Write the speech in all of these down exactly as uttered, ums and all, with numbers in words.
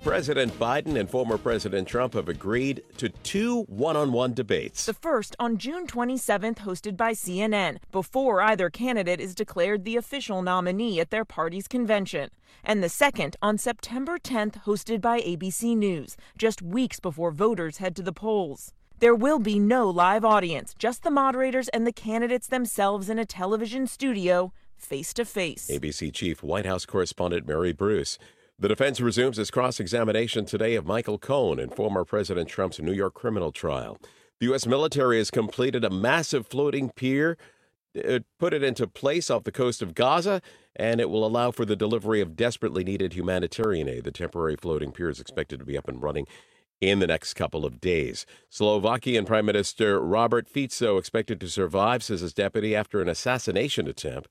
President Biden and former President Trump have agreed to two one-on-one debates. The first on June twenty-seventh, hosted by C N N, before either candidate is declared the official nominee at their party's convention. And the second on September tenth, hosted by A B C News, just weeks before voters head to the polls. There will be no live audience, just the moderators and the candidates themselves in a television studio, face-to-face. A B C Chief White House correspondent Mary Bruce. The defense resumes its cross-examination today of Michael Cohen in former President Trump's New York criminal trial. The U S military has completed a massive floating pier, it put it into place off the coast of Gaza, and it will allow for the delivery of desperately needed humanitarian aid. The temporary floating pier is expected to be up and running in the next couple of days. Slovakian Prime Minister Robert Fico expected to survive, says his deputy, after an assassination attempt.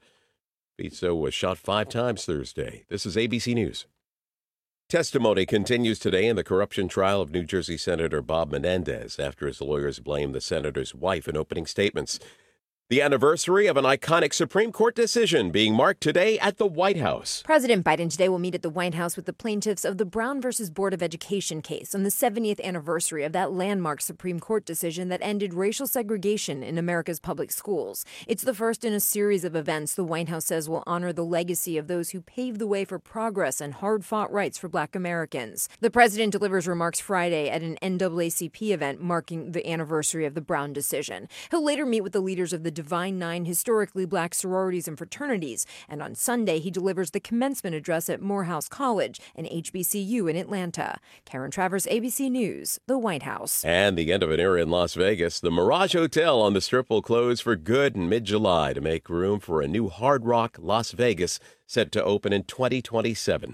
Fico was shot five times Thursday. This is A B C News. Testimony continues today in the corruption trial of New Jersey Senator Bob Menendez after his lawyers blame the senator's wife in opening statements. The anniversary of an iconic Supreme Court decision being marked today at the White House. President Biden today will meet at the White House with the plaintiffs of the Brown versus Board of Education case on the seventieth anniversary of that landmark Supreme Court decision that ended racial segregation in America's public schools. It's the first in a series of events the White House says will honor the legacy of those who paved the way for progress and hard-fought rights for Black Americans. The president delivers remarks Friday at an N double A C P event marking the anniversary of the Brown decision. He'll later meet with the leaders of the Divine Nine historically Black sororities and fraternities, and on Sunday he delivers the commencement address at Morehouse College and H B C U in Atlanta. Karen Travers, A B C News, the White House. And the end of an era in Las Vegas. The Mirage Hotel on the Strip will close for good in mid-July to make room for a new Hard Rock Las Vegas set to open in twenty twenty-seven.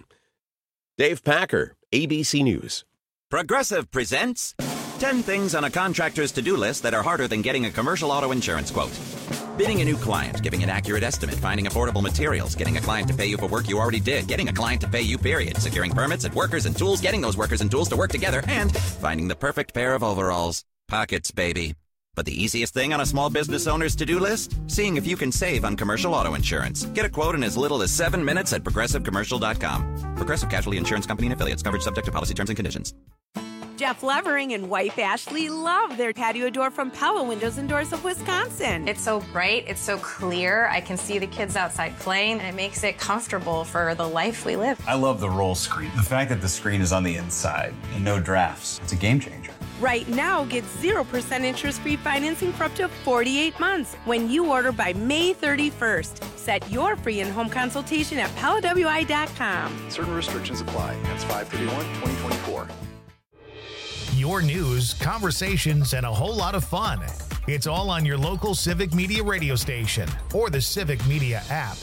Dave Packer, A B C News. Progressive presents ten things on a contractor's to-do list that are harder than getting a commercial auto insurance quote. Bidding a new client, giving an accurate estimate, finding affordable materials, getting a client to pay you for work you already did, getting a client to pay you, period, securing permits and workers and tools, getting those workers and tools to work together, and finding the perfect pair of overalls. Pockets, baby. But the easiest thing on a small business owner's to-do list? Seeing if you can save on commercial auto insurance. Get a quote in as little as seven minutes at progressive commercial dot com. Progressive Casualty Insurance Company and Affiliates. Coverage subject to policy terms and conditions. Jeff Levering and wife Ashley love their patio door from Pella Windows and Doors of Wisconsin. It's so bright, it's so clear. I can see the kids outside playing, and it makes it comfortable for the life we live. I love the roll screen. The fact that the screen is on the inside and no drafts, it's a game changer. Right now, get zero percent interest-free financing for up to forty-eight months when you order by May thirty-first. Set your free in-home consultation at Pella W I dot com. Certain restrictions apply. That's five thirty-one twenty twenty-four. Your news, conversations, and a whole lot of fun. It's all on your local Civic Media radio station or the Civic Media app.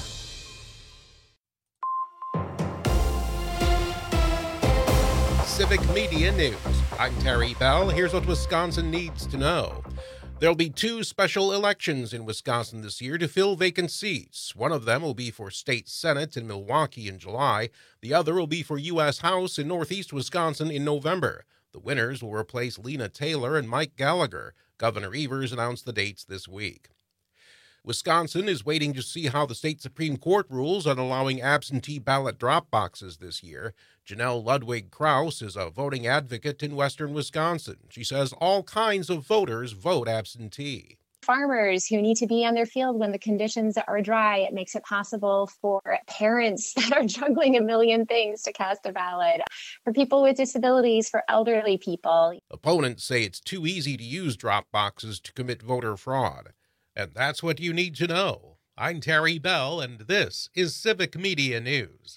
Civic Media News. I'm Terry Bell. Here's what Wisconsin needs to know. There'll be two special elections in Wisconsin this year to fill vacant seats. One of them will be for state senate in Milwaukee in July. The other will be for U S House in northeast Wisconsin in November. The winners will replace Lena Taylor and Mike Gallagher. Governor Evers announced the dates this week. Wisconsin is waiting to see how the state Supreme Court rules on allowing absentee ballot drop boxes this year. Janelle Ludwig Krause is a voting advocate in western Wisconsin. She says all kinds of voters vote absentee. Farmers who need to be on their field when the conditions are dry. It makes it possible for parents that are juggling a million things to cast a ballot, for people with disabilities, for elderly people. Opponents say it's too easy to use drop boxes to commit voter fraud. And that's what you need to know. I'm Terry Bell, and this is Civic Media News.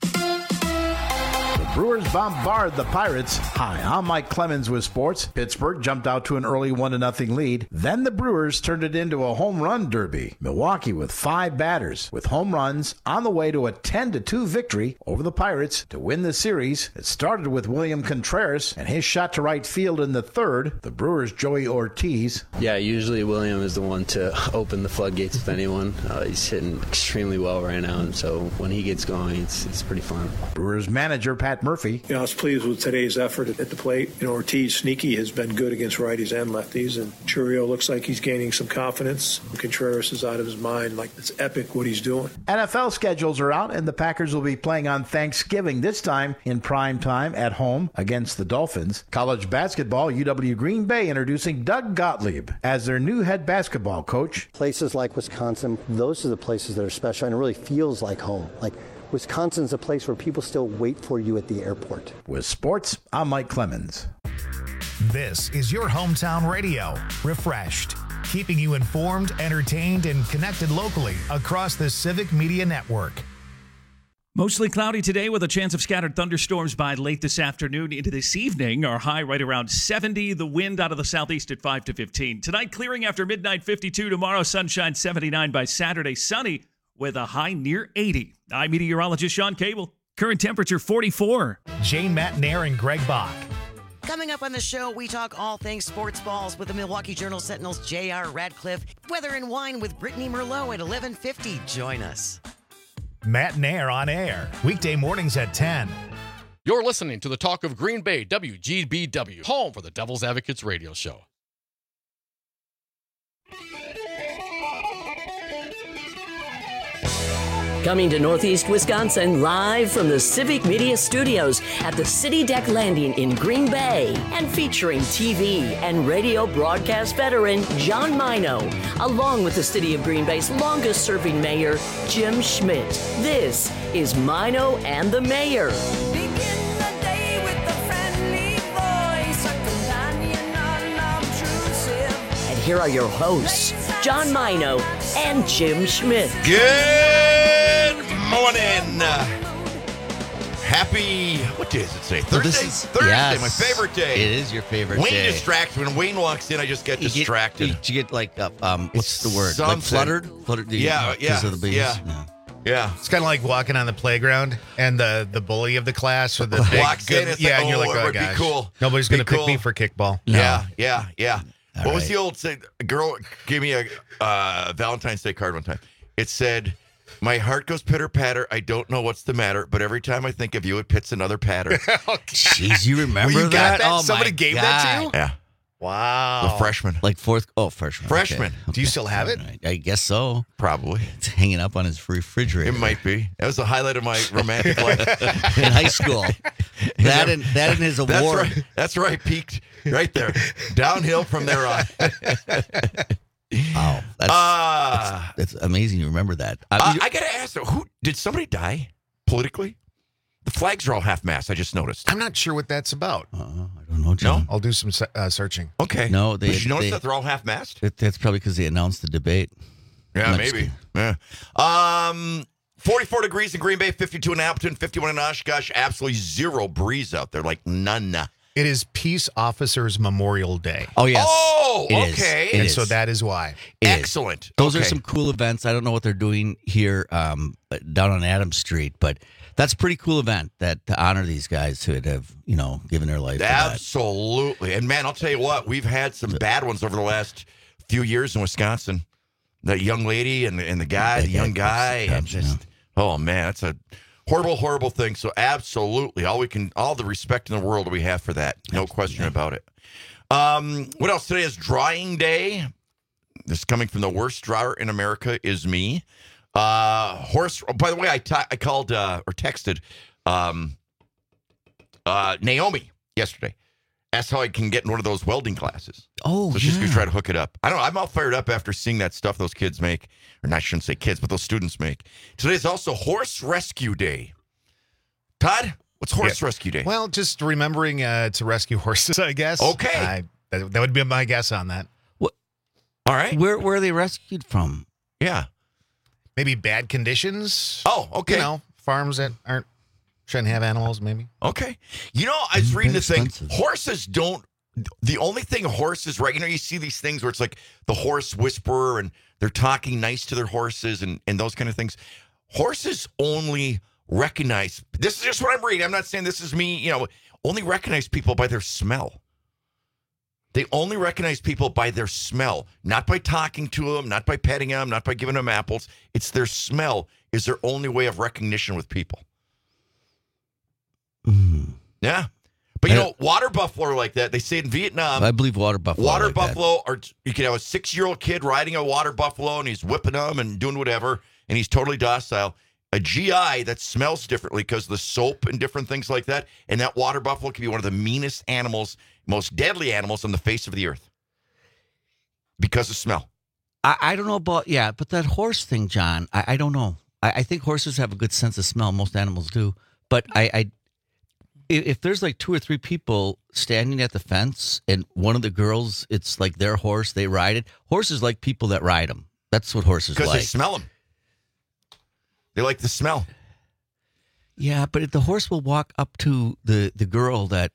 Brewers bombard the Pirates. Hi, I'm Mike Clemens with sports. Pittsburgh jumped out to an early one to nothing lead. Then the Brewers turned it into a home run derby. Milwaukee with five batters with home runs on the way to a ten to two victory over the Pirates to win the series. It started with William Contreras and his shot to right field in the third. The Brewers' Joey Ortiz. Yeah, usually William is the one to open the floodgates with anyone. Uh, he's hitting extremely well right now, and so when he gets going, it's, it's pretty fun. Brewers manager Pat Murphy. You know, I was pleased with today's effort at the plate. You know, Ortiz, sneaky, has been good against righties and lefties, and Churio looks like he's gaining some confidence. Contreras is out of his mind. Like, it's epic what he's doing. N F L schedules are out, and the Packers will be playing on Thanksgiving, this time in prime time at home against the Dolphins. College basketball, U W Green Bay introducing Doug Gottlieb as their new head basketball coach. Places like Wisconsin, those are the places that are special, and it really feels like home. Like, Wisconsin's a place where people still wait for you at the airport. With sports, I'm Mike Clemens. This is your hometown radio, refreshed, keeping you informed, entertained, and connected locally across the Civic Media Network. Mostly cloudy today with a chance of scattered thunderstorms by late this afternoon into this evening. Our high right around seventy. The wind out of the southeast at five to fifteen. Tonight, clearing after midnight, fifty-two. Tomorrow, sunshine, seventy-nine. By Saturday, sunny with a high near eighty. I'm meteorologist Sean Cable. Current temperature, forty-four. Jane Matnair and Greg Bach. Coming up on the show, we talk all things sports balls with the Milwaukee Journal Sentinel's J R Radcliffe. Weather and wine with Brittany Merlot at eleven fifty. Join us. Matt Nair on air, weekday mornings at ten. You're listening to the Talk of Green Bay, W G B W, home for the Devil's Advocates radio show. Coming to Northeast Wisconsin, live from the Civic Media Studios at the City Deck Landing in Green Bay, and featuring T V and radio broadcast veteran John Mino, along with the City of Green Bay's longest-serving mayor, Jim Schmidt. This is Mino and the Mayor. And here are your hosts, John Mino and Jim Schmidt. Good morning. Happy, what day is it today? Thursday? This is, Thursday, yes, my favorite day. It is your favorite Wayne day. distracts me. When Wayne walks in, I just get You distracted. Get, you get like, uh, um, what's the word? Something. Like fluttered? Fluttered? Yeah, because yeah, of the bees? yeah. yeah. Yeah. It's kind of like walking on the playground and the, the bully of the class or the big Walks in, good, it's yeah, like, and you're oh, like, it oh would be gosh, cool. nobody's Be going to pick cool. me for kickball. No. Yeah, yeah, yeah. All what was right. the old say? A girl gave me a uh, Valentine's Day card one time. It said, "My heart goes pitter patter. I don't know what's the matter, but every time I think of you, it pits another patter." Jeez, you remember Well, you got that? that? Oh, Somebody my gave God. that to you? Yeah. Wow. The freshman. Like fourth, oh, freshman. Freshman. Okay. Do you still have it? Right. I guess so. Probably. It's hanging up on his refrigerator. It might be. That was the highlight of my romantic life. In high school. That and, that and his award. That's right. That's where I peaked. Right there. Downhill from there on. Wow. That's, Uh, that's, that's amazing you remember that. Uh, I, mean, I got to ask, though, who did somebody die politically? The flags are all half-mast. I just noticed. I'm not sure what that's about. uh, I don't know, John. I'll do some se- uh, searching. Okay. No, they- Did you notice they- that they're all half-mast? That, that's probably because they announced the debate. Yeah, I'm just maybe. Yeah. Um, forty-four degrees in Green Bay, fifty-two in Appleton, fifty-one in Oshkosh. Absolutely zero breeze out there, like none. It is Peace Officers Memorial Day. Oh, yes. Oh, It is. okay. It and is. so that is why. It is. Excellent. Those Okay. are some cool events. I don't know what they're doing here um, down on Adams Street, but that's a pretty cool event that to honor these guys who have, you know, given their life for that. Absolutely. And, man, I'll tell you what, we've had some bad ones over the last few years in Wisconsin. That young lady and, and the guy, the young guy, and just, oh, man, that's a horrible, horrible thing. So, absolutely, all we can, all the respect in the world we have for that. No question about it. Um, what else? Today is drying day. This is coming from the worst dryer in America is me. Uh, horse. Oh, by the way, I, t- I called uh, or texted um, uh, Naomi yesterday. Asked how I can get in one of those welding classes. Oh, so she's gonna try to hook it up. I don't know. I'm all fired up after seeing that stuff those kids make, or not, I shouldn't say kids, but those students make. Today is also Horse Rescue Day. Todd, what's Horse Yeah. Rescue Day? Well, just remembering uh, to rescue horses, I guess. Okay. I, that, that would be my guess on that. What? All right. Where where are they rescued from? Yeah. Maybe bad conditions. Oh, okay. You know, farms that aren't shouldn't have animals, maybe. Okay. You know, I was reading Been this thing. expensive. Horses don't, the only thing horses, right? You know, you see these things where it's like the horse whisperer and they're talking nice to their horses and, and those kind of things. Horses only recognize, this is just what I'm reading. I'm not saying this is me, you know, only recognize people by their smell. They only recognize people by their smell, not by talking to them, not by petting them, not by giving them apples. It's their smell is their only way of recognition with people. Mm. Yeah. But, you know, water buffalo are like that. They say in Vietnam. I believe water buffalo. Water like buffalo are, you can have a six-year-old kid riding a water buffalo, and he's whipping them and doing whatever, and he's totally docile. A G I that smells differently because of the soap and different things like that, and that water buffalo can be one of the meanest animals, most deadly animals on the face of the earth because of smell. I, I don't know about, yeah, but that horse thing, John, I, I don't know. I, I think horses have a good sense of smell. Most animals do. But I, I, if there's like two or three people standing at the fence and one of the girls, it's like their horse, they ride it. Horses like people that ride them. That's what horses like. Because they smell them. They like the smell. Yeah, but if the horse will walk up to the, the girl that,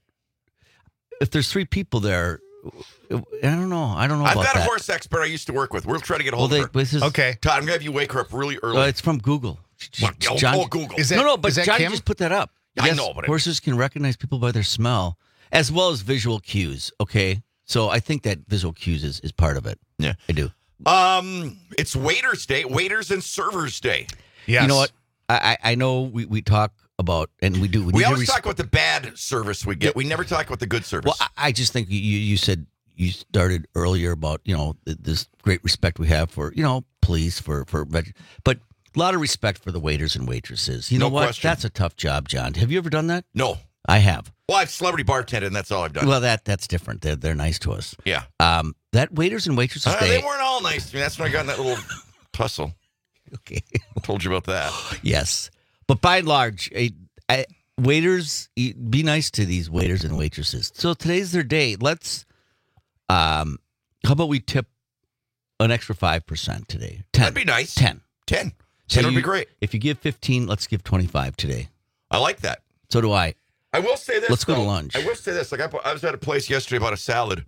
if there's three people there, I don't know. I don't know I've about got a that. horse expert I used to work with. We'll try to get a hold Well, of her. they- this is- okay. Todd, I'm going to have you wake her up really early. Uh, it's from Google. What? Oh, John- oh, Google. no, no, but Johnny just put that up. I Yes, know, but it- horses can recognize people by their smell as well as visual cues. Okay, so I think that visual cues is, is part of it. Yeah, I do. Um, it's Waiters Day, Waiters and Servers Day. You know what? I I I know we, we talk about and we do. We, We need to always res- talk about the bad service we get. We never talk about the good service. Well, I, I just think you you said you started earlier about you know th- this great respect we have for you know police for for veg- but a lot of respect for the waiters and waitresses. You know No what? question. That's a tough job, John. Have you ever done that? No. I have. Well, I've celebrity bartended, and that's all I've done. Well, that that's different. They're they're nice to us. Yeah. Um, that waiters and waitresses Uh, day. they weren't all nice to me. That's when I got in that little tussle. Okay. I told you about that. Yes, but by and large, a, a, waiters e- be nice to these waiters and waitresses. So today's their day. Let's. Um, how about we tip an extra five percent today? Ten. That'd be nice. Ten. Ten. So Ten would be you- great. If you give fifteen, let's give twenty-five today. I like that. So do I. I will say this. Let's go to though. lunch. I will say this. Like I, I was at a place yesterday about a salad,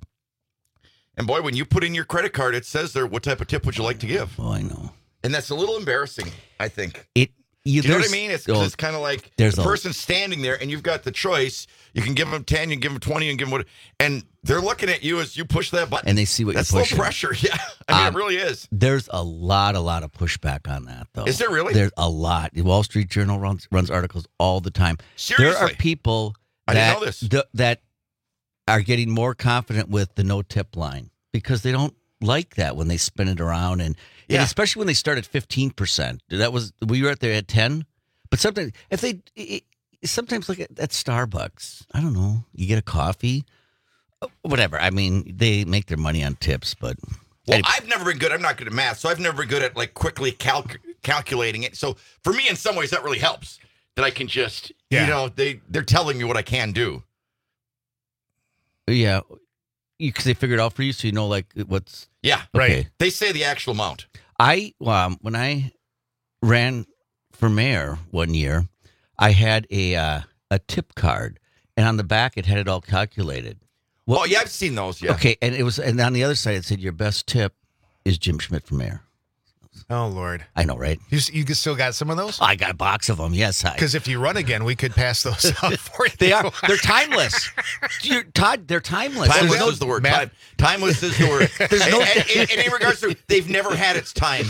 and boy, when you put in your credit card, it says there what type of tip would you like to give. Oh, I know. And that's a little embarrassing. I think. It. Do you know what I there's- mean? It's, oh, it's kind of like there's the a- person standing there, and you've got the choice. You can give them ten, you can give them twenty, and give them what, and they're looking at you as you push that button, And they see what that's you're a little pushing. pressure. Yeah, I mean Um, it really is. There's a lot, a lot of pushback on that, though. Is there really? There's a lot. The Wall Street Journal runs runs articles all the time. There Seriously? are people I didn't that know this. th- that are getting more confident with the no tip line because they don't like that when they spin it around, and, and Yeah. especially when they start at fifteen percent. That was we were at there at ten, but sometimes if they it, sometimes like at, at Starbucks, I don't know, you get a coffee, whatever. I mean, they make their money on tips, but. Well, I've never been good. I'm not good at math, so I've never been good at like quickly calc- calculating it. So for me, in some ways, that really helps. That I can just, Yeah. you know, they they're telling me what I can do. Yeah, because they figured it out for you, so you know like what's Yeah, okay. They say the actual amount. I um, when I ran for mayor one year, I had a uh, a tip card, and on the back it had it all calculated. Oh yeah, I've seen those. Yeah. Okay, and it was, and on the other side it said your best tip is Jim Schmidt for mayor. Oh Lord, I know, right? You you still got some of those? I got a box of them. Yes, I. Because if you run again, we could pass those out for you. They are. They're timeless. You're, Todd, they're timeless. Timeless There's no- is the word. Time, timeless is the word. There's no- and, and, and in regards to, they've never had its time.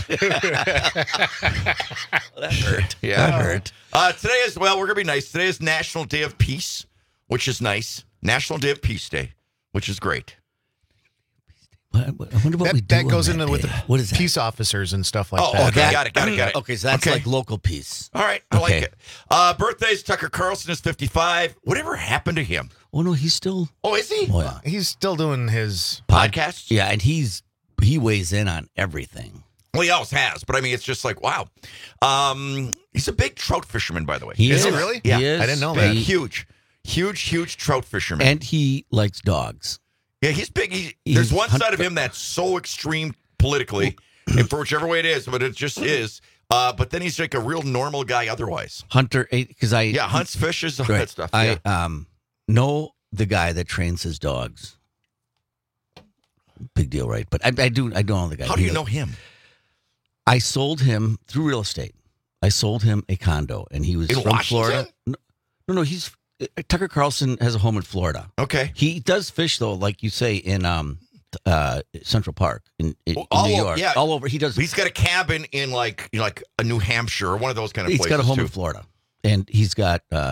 That hurt. Yeah, That hurt. Uh, today is well. We're gonna be nice. Today is National Day of Peace, which is nice. National Day of Peace Day, which is great. I wonder what that we do that on goes that into with day. the What is that? peace officers and stuff like Oh, that. okay, got it, got it, got it. Okay, so that's Okay. like local peace. All right, I Okay. like it. Uh, birthdays: Tucker Carlson is fifty-five. Whatever happened to him? Oh no, he's still. Oh, is he? Oh, yeah. He's still doing his Podcasts? Yeah, and he's he weighs in on everything. Well, he always has, but I mean, it's just like wow. Um, he's a big trout fisherman, by the way. He Is is he really? Yeah, He is. I didn't know big, that. huge, huge, huge trout fisherman. And he likes dogs. Yeah, he's big. He, He's there's one hunt- side of him that's so extreme politically, and for whichever way it is, but it just is. Uh, but then he's like a real normal guy otherwise. Hunter, because I Yeah, hunts, fishes, all Right. that stuff. I yeah. um know the guy that trains his dogs. Big deal, right? But I, I do I don't know the guy. How do you He- know him? I sold him through real estate. I sold him a condo, and he was In from Washington? Florida. No, no, no, he's Tucker Carlson has a home in Florida. Okay. He does fish though, like you say, in um uh Central Park in, in, in all New over- York. yeah. All over. He does. He's got a cabin in like you know, like a New Hampshire or one of those kind of He's places got a home too. in Florida, and he's got uh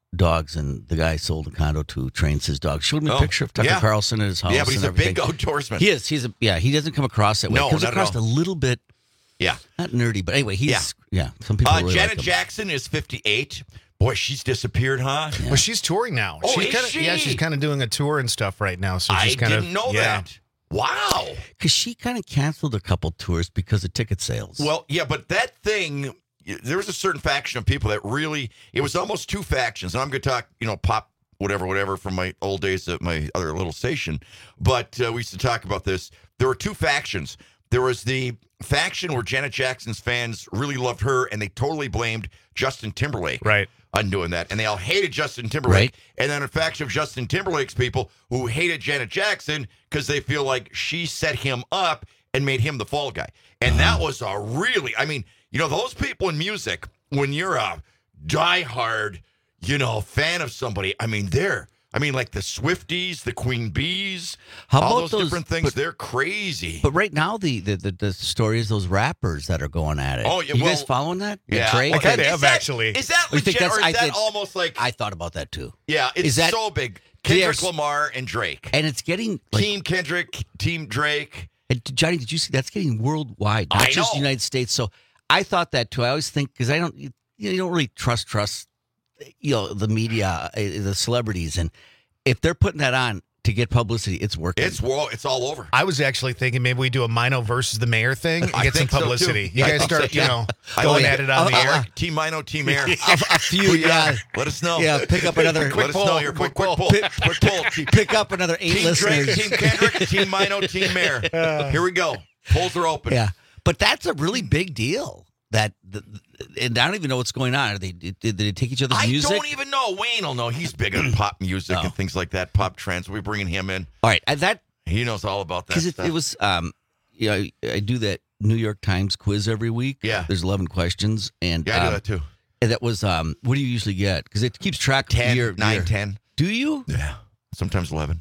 dogs, and the guy sold a condo to trains his dogs. Showed me a Oh, picture of Tucker yeah. Carlson at his house. Yeah, but he's and a big everything. outdoorsman. He is. He's a yeah. He doesn't come across that way. No, he comes not at across all. a little bit. Yeah, not nerdy, but anyway, he's Yeah. yeah. some people Uh, really Janet like him. Jackson is fifty-eight. Boy, she's disappeared, huh? Well, she's touring now. Oh, she's is kinda, she? Yeah, she's kind of doing a tour and stuff right now. So I she's kind didn't of know yeah. that. Wow. Because she kind of canceled a couple tours because of ticket sales. Well, yeah, but that thing, there was a certain faction of people that really, it was almost two factions. And I'm going to talk, you know, pop, whatever, whatever, from my old days at my other little station. But uh, we used to talk about this. There were two factions. There was the faction where Janet Jackson's fans really loved her, and they totally blamed Justin Timberlake right. on doing that. And they all hated Justin Timberlake. Right. And then a faction of Justin Timberlake's people who hated Janet Jackson because they feel like she set him up and made him the fall guy. And that was a really, I mean, you know, those people in music, when you're a diehard, you know, fan of somebody, I mean, they're, I mean, like the Swifties, the Queen Bees, How all about those, those- different things, but- they're crazy. But right now, the, the the the story is those rappers that are going at it. Oh, yeah, you well- guys following that? Yeah. Drake? Well, I kind of is have that- actually. Is that Oh, you think legit, that's- or is I that think- almost like, I thought about that too. yeah, it's is that- so big. They are Kendrick s- Lamar and Drake. And it's getting like, Team Kendrick, Team Drake. and Johnny, did you see that's getting worldwide, not I just know. the United States? So I thought that too. I always think because I don't, you, you don't really trust trust, you know, the media, uh, the celebrities, and if they're putting that on to get publicity, it's working. It's world. It's all over. I was actually thinking maybe we do a Mino versus the mayor thing and I get some think so, too. publicity. You I guys think so, start, you yeah. know, I going like at it. it on the I air. like Team Mino, Team Air. a, a few, Who you yeah, got? Let us know. yeah. Pick up another Let us know your quick, quick pull. Pick, Quick pull. pick up another eight Team listeners. Drake, Team Kendrick, Team Mino, Team Air. Here we go. Polls are open. Yeah, but that's a really big deal. That the, and I don't even know what's going on. Are they did, did they take each other's I music? don't even know. Wayne will know. He's big on pop music Oh. and things like that. Pop trends. We're bringing him in. All right, and that He knows all about that because it, stuff. it was um, you know, I, I do that New York Times quiz every week. Yeah. There's eleven questions, and Yeah, I do um, that too. and that was um, what do you usually get? Because it keeps track of ten, your nine, your- ten. Do you? Yeah. Sometimes eleven.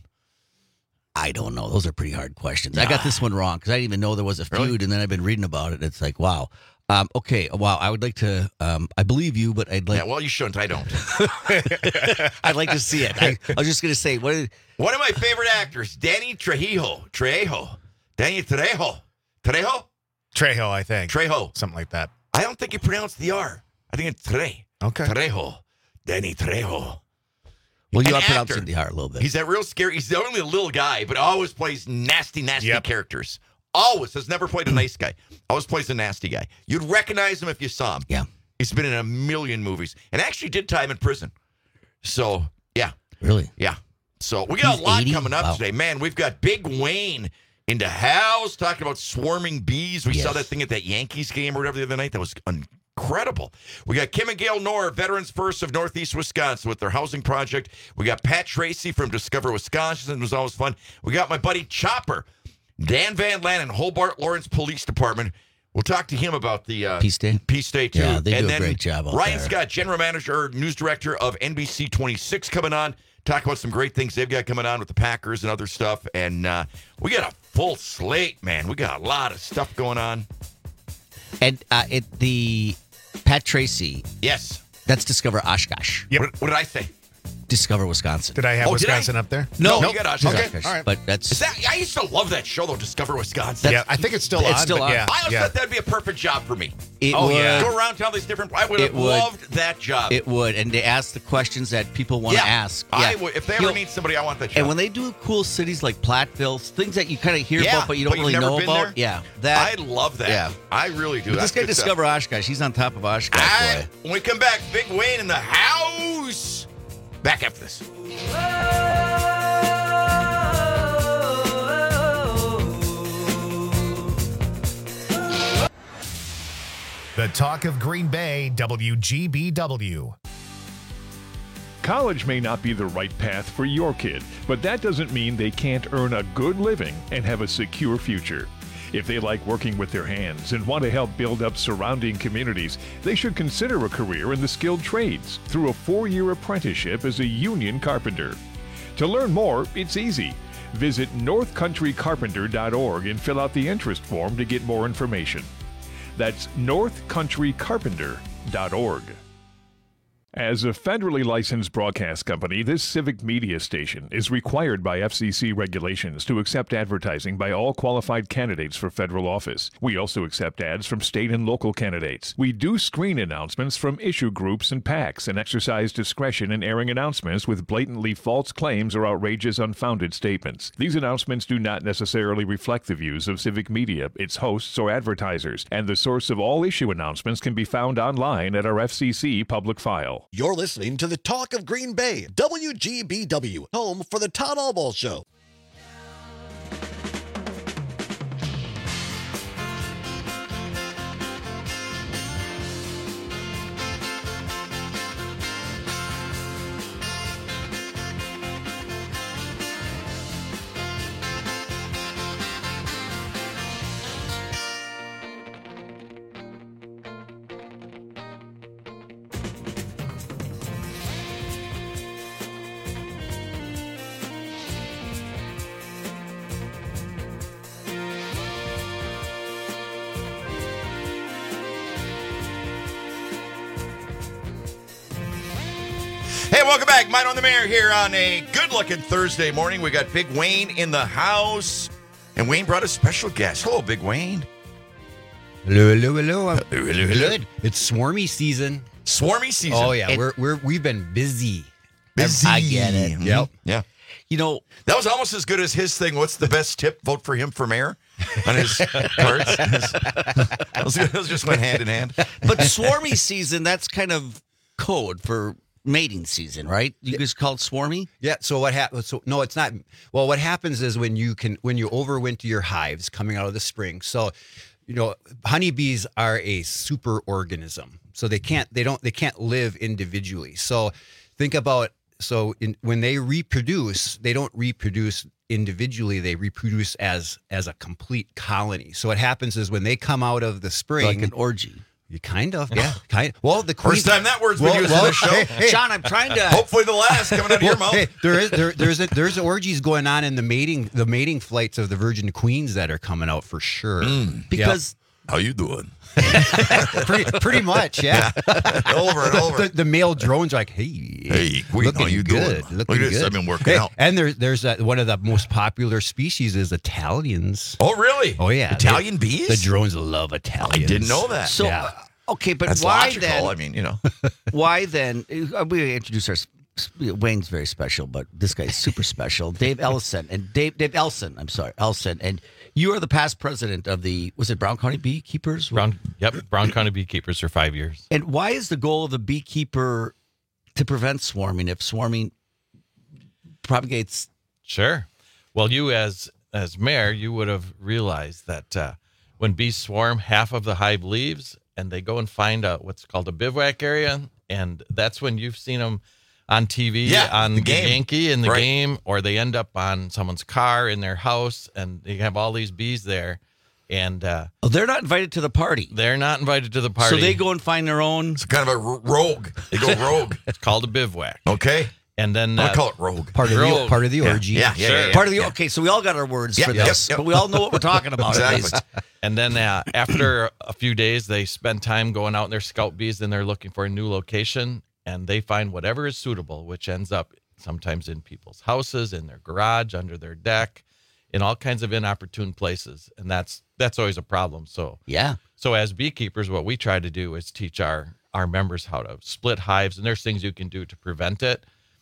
I don't know. Those are pretty hard questions. I got this one wrong because I didn't even know there was a feud, Really? and then I've been reading about it. It's like, wow. Um, okay, wow. I would like to. Um, I believe you, but I'd like. Yeah, well, you shouldn't. I don't. I'd like to see it. I, I was just gonna say, what? Is, One of my favorite actors, Danny Trejo. Trejo. Danny Trejo. Trejo? Trejo, I think. Trejo. Something like that. I don't think you pronounce the R. I think it's Tre. Okay. Trejo. Danny Trejo. well, you An are pronouncing actor. the R a little bit. He's that real scary. He's only a little guy, but always plays nasty, nasty Yep. characters. Always. Has never played a nice guy. Always plays a nasty guy. You'd recognize him if you saw him. Yeah. He's been in a million movies and actually did time in prison. So, yeah. Really? Yeah. So we got He's a lot eighty? coming up Wow. today. Man, we've got Big Wayne into house talking about swarming bees. We saw Yes. that thing at that Yankees game or whatever the other night. That was incredible. We got Kim and Gail Knorr, Veterans First of Northeast Wisconsin with their housing project. We got Pat Tracy from Discover Wisconsin. It was always fun. We got my buddy Chopper, Dan Van Lannen, Hobart Lawrence Police Department. We'll talk to him about the uh, Peace Day. Peace Day, too. Yeah, they and do a then great job out Ryan there. Scott, General Manager, News Director of N B C twenty-six, coming on. Talk about some great things they've got coming on with the Packers and other stuff. And uh, we got a full slate, man. We got a lot of stuff going on. And uh, it the Pat Tracy. Yes. That's Discover Oshkosh. Yep. What, what did I say? Discover Wisconsin. Did I have Oh, did Wisconsin I? up there? No, Nope. you got Just Oshkosh. Okay, all right. But that's Is that, I used to love that show, though, Discover Wisconsin. Yeah, I think it's still It's on. still but on. Yeah, I always yeah. thought that'd be a perfect job for me. it Oh, would. yeah. Go around to all these different. I would have It would. loved that job. It would, and they ask the questions that people want to yeah, ask. I would. If they ever You know, need somebody, I want that job. and when they do cool cities like Platteville, things that you kind of hear Yeah, about but you don't but you've really never know been about. there? Yeah, that. I love that. Yeah. I really do. But That's this guy good stuff. Discover Oshkosh. He's on top of Oshkosh. All right, boy. when we come back, Big Wayne in the house. Back after this. The talk of Green Bay, W G B W. College may not be the right path for your kid, but that doesn't mean they can't earn a good living and have a secure future. If they like working with their hands and want to help build up surrounding communities, they should consider a career in the skilled trades through a four-year apprenticeship as a union carpenter. To learn more, it's easy. Visit north country carpenter dot org and fill out the interest form to get more information. That's north country carpenter dot org. As a federally licensed broadcast company, this civic media station is required by F C C regulations to accept advertising by all qualified candidates for federal office. We also accept ads from state and local candidates. We do screen announcements from issue groups and PACs and exercise discretion in airing announcements with blatantly false claims or outrageous, unfounded statements. These announcements do not necessarily reflect the views of civic media, its hosts, or advertisers, and the source of all issue announcements can be found online at our F C C public file. You're listening to the Talk of Green Bay, W G B W, home for the Todd Albaugh Show. Hey, welcome back. Mine on the Mayor here on a good-looking Thursday morning. We got Big Wayne in the house, and Wayne brought a special guest. Hello, Big Wayne. Hello, hello, hello. I'm hello, hello, hello. good. It's swarmy season. Swarmy season. Oh yeah, It- we're we're we've been busy. Busy. I get it. Mhm. Yep. Yeah. You know, that was almost as good as his thing. What's the best tip? Vote for him for mayor on his cards. Those, those just went hand in hand. But swarmy season, that's kind of code for mating season, right? You guys call it swarmy? Yeah. So what happens? So no, it's not. Well, what happens is when you can when you overwinter your hives coming out of the spring. So, you know, honeybees are a super organism. So they can't they don't they can't live individually. So think about so in, when they reproduce, they don't reproduce individually. They reproduce as as a complete colony. So what happens is when they come out of the spring, Like an orgy. You kind of, yeah. Kind well, the queen, First time that word's been well, used well, on this show. hey, hey. Sean, I'm trying to. Hopefully the last coming out of your Well, mouth. hey, there is there, there's a, there's orgies going on in the mating the mating flights of the virgin queens that are coming out for sure. Because how you doing? pretty, pretty much, yeah. Over and over. The, the male drones are like, hey, Hey, queen, looking how you good, doing? looking Look at this, good. I've been working Hey, out. And there, there's a, one of the most popular species is Italians. Oh, really? Oh yeah, Italian They- bees? The drones love Italians. I didn't know that. So, Yeah. uh, okay, but That's why logical. then? I mean, you know. Why then? uh, We introduce our. Wayne's very special, but this guy's super special. Dave Ellison and Dave Dave Elson. I'm sorry, Elson, and you are the past president of the was it Brown County Beekeepers? Brown, yep, Brown County Beekeepers for five years. And why is the goal of the beekeeper to prevent swarming? If swarming propagates, Sure. Well, you as as mayor, you would have realized that uh, when bees swarm, half of the hive leaves, and they go and find a what's called a bivouac area, and that's when you've seen them on T V, Yeah, on the the game. Yankee in the Right. game, or they end up on someone's car in their house, and they have all these bees there, and uh, oh, they're not invited to the party. they're not invited to the party. So they go and find their own. It's kind of a ro- rogue. They go rogue. It's called a bivouac. Okay. And then I uh, call it rogue. Part of the Rogue. part of the Yeah, orgy. yeah, yeah, Sure. yeah, yeah. Part of the yeah. okay, so we all got our words Yeah, for yep, this, yep. but we all know what we're talking about at Exactly. least. And then uh, after a few days, they spend time going out in their scout bees, and they're looking for a new location, and they find whatever is suitable, which ends up sometimes in people's houses, in their garage, under their deck, in all kinds of inopportune places, and that's that's always a problem. So Yeah. so as beekeepers, what we try to do is teach our our members how to split hives, and there's things you can do to prevent it,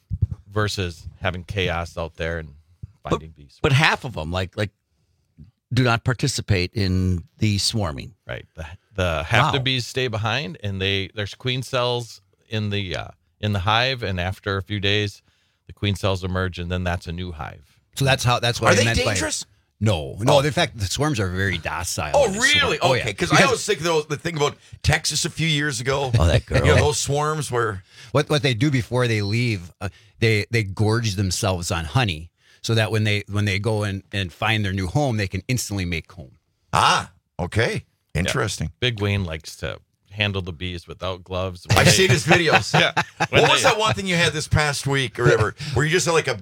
versus having chaos out there and finding bees. But half of them, like like, do not participate in the swarming. Right. The, the half the Wow. bees stay behind, and they there's queen cells in the uh, in the hive, and after a few days, the queen cells emerge, and then that's a new hive. So that's how that's what Are I they meant by- dangerous? No, no. Oh. In fact, the swarms are very docile. Oh, in the swarm. really? Oh, Okay. yeah. Because I always think those, the thing about Texas a few years ago. Oh, that girl. You know, those swarms where. What what they do before they leave, uh, they they gorge themselves on honey, so that when they when they go in and find their new home, they can instantly make home. Ah, okay. Interesting. Big Wayne likes to handle the bees without gloves. I've seen his videos. Yeah. What When was they- that one thing you had this past week or whatever, where you just had like a big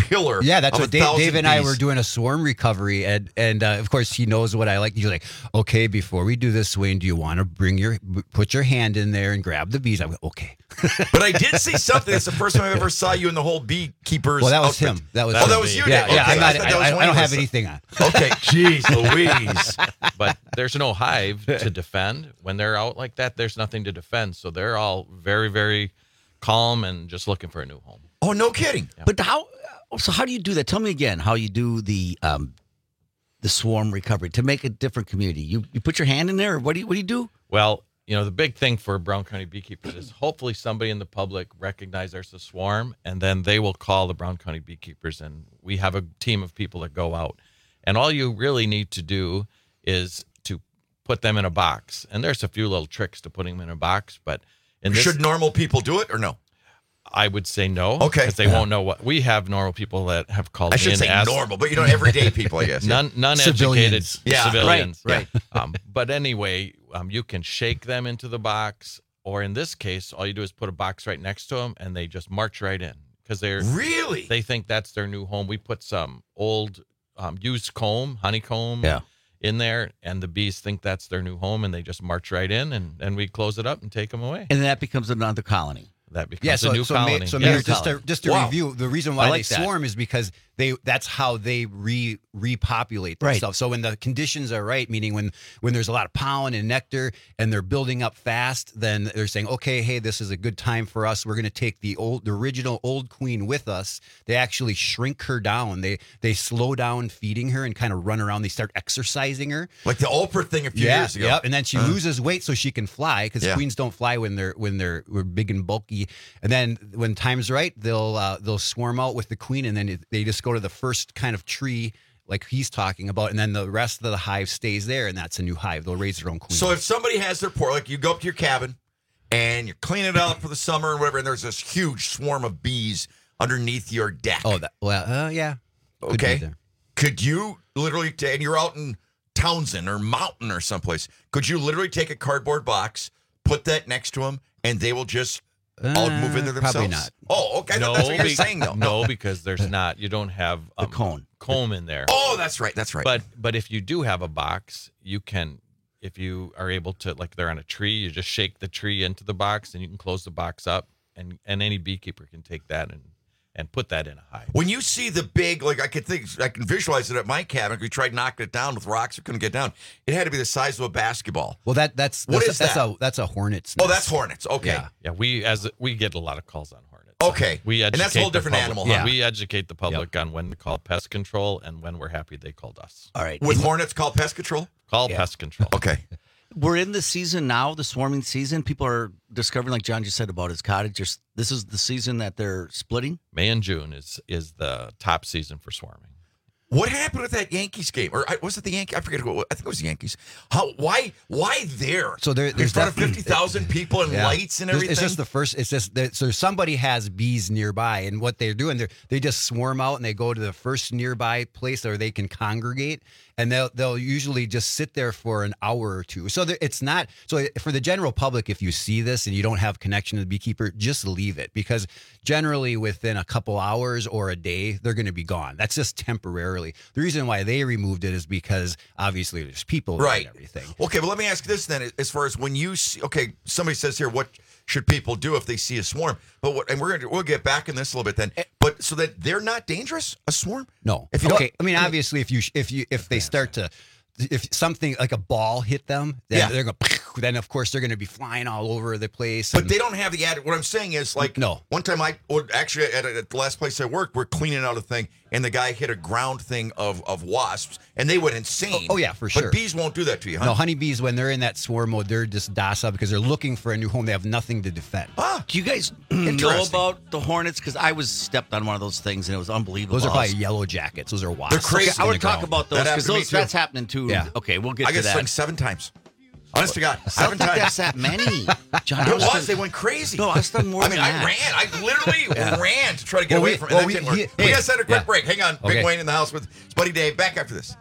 killer. Yeah, that's of what a Dave, thousand Dave and I bees. were doing a swarm recovery, and and uh, of course he knows what I like. He's like, okay, before we do this, Wayne, do you want to bring your put your hand in there and grab the bees? I went, okay. But I did see something. It's the first time I ever saw you in the whole beekeepers. Well, that was outfit. him. That was oh, him. that was you. Yeah, Dave. yeah. Okay. I'm not, I, thought I, that was I, I Wayne don't have Wilson. anything on. Okay, jeez, Louise. But there's no hive to defend. When they're out like that, there's nothing to defend. So they're all very, very calm and just looking for a new home. Oh, no kidding. Yeah. But how? So how do you do that? Tell me again how you do the um, the swarm recovery to make a different community. You you put your hand in there, or what do you what do you do? Well, you know, the big thing for Brown County beekeepers is hopefully somebody in the public recognize there's a swarm, and then they will call the Brown County beekeepers, and we have a team of people that go out. And all you really need to do is to put them in a box. And there's a few little tricks to putting them in a box, but in this, Should normal people do it or no? I would say no. Okay. Because they Yeah. won't know what we have. Normal people that have called I me should and say asked- normal, but you know, everyday people, I guess. None, non-educated Civilians. Yeah, civilians. right, right. um, but anyway, um, you can shake them into the box, or in this case, all you do is put a box right next to them, and they just march right in because they're really they think that's their new home. We put some old um, used comb, honeycomb, Yeah. in there, and the bees think that's their new home, and they just march right in, and and we close it up and take them away. And then that becomes another colony. That becomes Yeah, so, a new so, colony. Ma- so Yeah. Mayor, just to, just to Wow. review, the reason I why like they that. swarm is because they that's how they re repopulate Right. themselves. So when the conditions are right, meaning when when there's a lot of pollen and nectar and they're building up fast, then they're saying, okay, hey, this is a good time for us. We're going to take the old, the original old queen with us. They actually shrink her down. They they slow down feeding her and kind of run around. They start exercising her, Like the Oprah thing a few yeah, years ago. Yep. And then she Uh. loses weight so she can fly because Yeah. queens don't fly when they're when they're we're big and bulky. And then when time's right, they'll uh, they'll swarm out with the queen, and then it, they just go to the first kind of tree like he's talking about, and then the rest of the hive stays there, and that's a new hive. They'll raise their own queen. So if somebody has their porch, like you go up to your cabin and you're cleaning it out for the summer and whatever, and there's this huge swarm of bees underneath your deck. oh, that, well, uh, yeah. Could be Okay. there. Could you literally, ta- and you're out in Townsend or Mountain or someplace, could you literally take a cardboard box, put that next to them, and they will just all move in there Uh, themselves? probably not. Oh, okay. No, that's what you're be- saying, though. no, because there's not. You don't have The um, cone. comb in there. Oh, that's right. That's right. But but if you do have a box, you can. If you are able to, like they're on a tree, you just shake the tree into the box, and you can close the box up, and and any beekeeper can take that and and put that in a hive. When you see the big, like I could think, I can visualize it at my cabin. We tried knocking it down with rocks. We couldn't get down. It had to be the size of a basketball. Well, that that's What that's, is that's that? a that's a hornet's Oh, nest. that's hornets. Okay. Yeah. Yeah, we as we get a lot of calls on hornets. Okay. We educate And that's a whole the different public- animal, huh? Yeah, we educate the public on when to call pest control and when we're happy they called us. All right. With hornets called pest control? Call pest control. Okay. We're in the season now, the swarming season. People are discovering, like John just said about his cottage. Just this is the season that they're splitting. May and June is is the top season for swarming. What happened with that Yankees game? Or I- was it the Yankees? I forget. What, I think it was the Yankees. How? Why? Why there? So there, in there's front of definitely- fifty thousand people and Yeah. lights and There's- everything. It's just the first. It's just that, so somebody has bees nearby, and what they're doing, they they just swarm out and they go to the first nearby place where they can congregate, and they'll they'll usually just sit there for an hour or two. So there, it's not so for the general public. If you see this and you don't have connection to the beekeeper, just leave it, because generally within a couple hours or a day they're going to be gone. That's just temporarily. The reason why they removed it is because obviously there's people there Right. and everything. Okay, but let me ask this then, as far as when you see, okay, somebody says here, what should people do if they see a swarm? But what, and we're gonna we'll get back in this a little bit then. But so that they're not dangerous, a swarm? No. If you okay. don't- I mean, obviously, if you if you if they start to, if something like a ball hit them, then Yeah. they're going. Then of course they're going to be flying all over the place. But and- they don't have the added. What I'm saying is, like, No. One time I would actually at, at the last place I worked, we're cleaning out a thing, and the guy hit a ground thing of of wasps, and they went insane. Oh, oh, yeah, for sure. But bees won't do that to you, huh? No, honeybees, when they're in that swarm mode, they're just docile because they're looking for a new home. They have nothing to defend. Ah, Do you guys know Interesting. about the hornets? Because I was stepped on one of those things and it was unbelievable. Those are I probably was- yellow jackets. Those are wasps. They're crazy. Okay, I in want the to talk ground. about those That because happened to me, those too. that's happening too. Yeah. Okay, we'll get I to got that. stung seven times. Honest to God, I seven don't think times. that's that many. John, It I was. stung- They went crazy. No, I stung more I mean, than I that. ran. I literally Yeah. ran to try to get Well, away we- from it. well, that we- didn't work. he- we hey, got to set a quick yeah. break. Hang on. Okay. Big Wayne in the house with his buddy Dave. Back after this.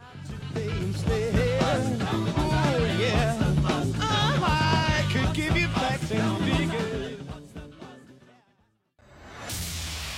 The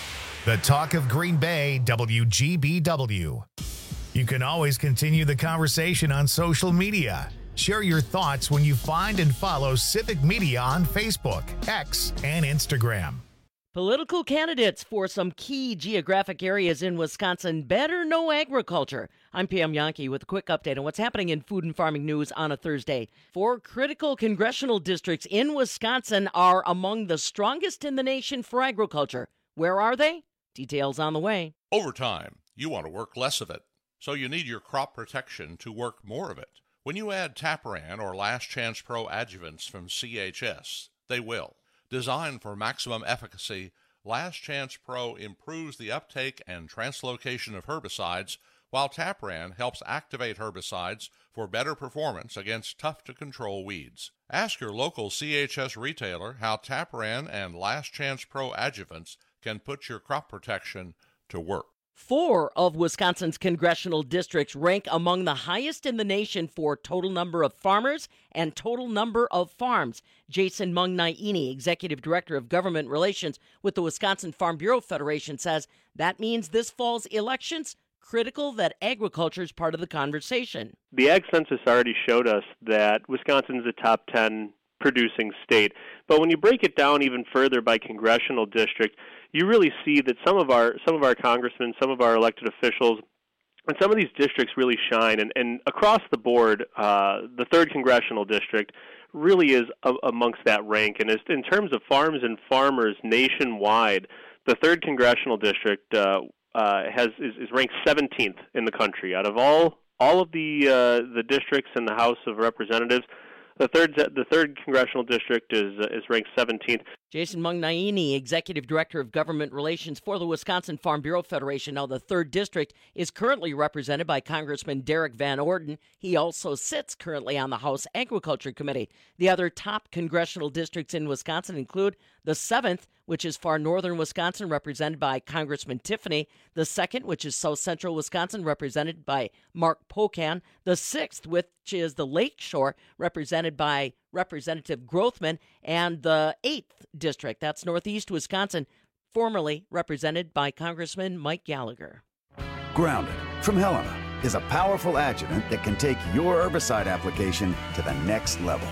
The talk of Green Bay, W G B W. You can always continue the conversation on social media. Share your thoughts when you find and follow Civic Media on Facebook, X, and Instagram. Political candidates for some key geographic areas in Wisconsin better know agriculture. I'm Pam Yankee with a quick update on what's happening in food and farming news on a Thursday. Four critical congressional districts in Wisconsin are among the strongest in the nation for agriculture. Where are they? Details on the way. Over time, you want to work less of it, so you need your crop protection to work more of it. When you add Tapran or Last Chance Pro adjuvants from C H S, they will. Designed for maximum efficacy, Last Chance Pro improves the uptake and translocation of herbicides, while Tapran helps activate herbicides for better performance against tough-to-control weeds. Ask your local C H S retailer how Tapran and Last Chance Pro adjuvants can put your crop protection to work. Four of Wisconsin's congressional districts rank among the highest in the nation for total number of farmers and total number of farms. Jason Mung-Naini, Executive Director of Government Relations with the Wisconsin Farm Bureau Federation, says that means this fall's elections critical that agriculture is part of the conversation. The Ag Census already showed us that Wisconsin's a top ten producing state. But when you break it down even further by congressional district, you really see that some of our some of our congressmen, some of our elected officials, and some of these districts really shine. And, and across the board, uh, the third congressional district really is a, amongst that rank. And as, in terms of farms and farmers nationwide, the third congressional district uh, uh, has is, is ranked seventeenth in the country. Out of all all of the uh, the districts in the House of Representatives, The third, the third congressional district is uh, is ranked seventeenth. Jason Mung-Naini, Executive Director of Government Relations for the Wisconsin Farm Bureau Federation. Now, the third district is currently represented by Congressman Derek Van Orden. He also sits currently on the House Agriculture Committee. The other top congressional districts in Wisconsin include the seventh, which is far northern Wisconsin, represented by Congressman Tiffany. The second, which is south central Wisconsin, represented by Mark Pocan. The sixth, which is the Lake Shore, represented by Representative Grothman. And the eighth district, that's northeast Wisconsin, formerly represented by Congressman Mike Gallagher. Grounded from Helena is a powerful adjuvant that can take your herbicide application to the next level.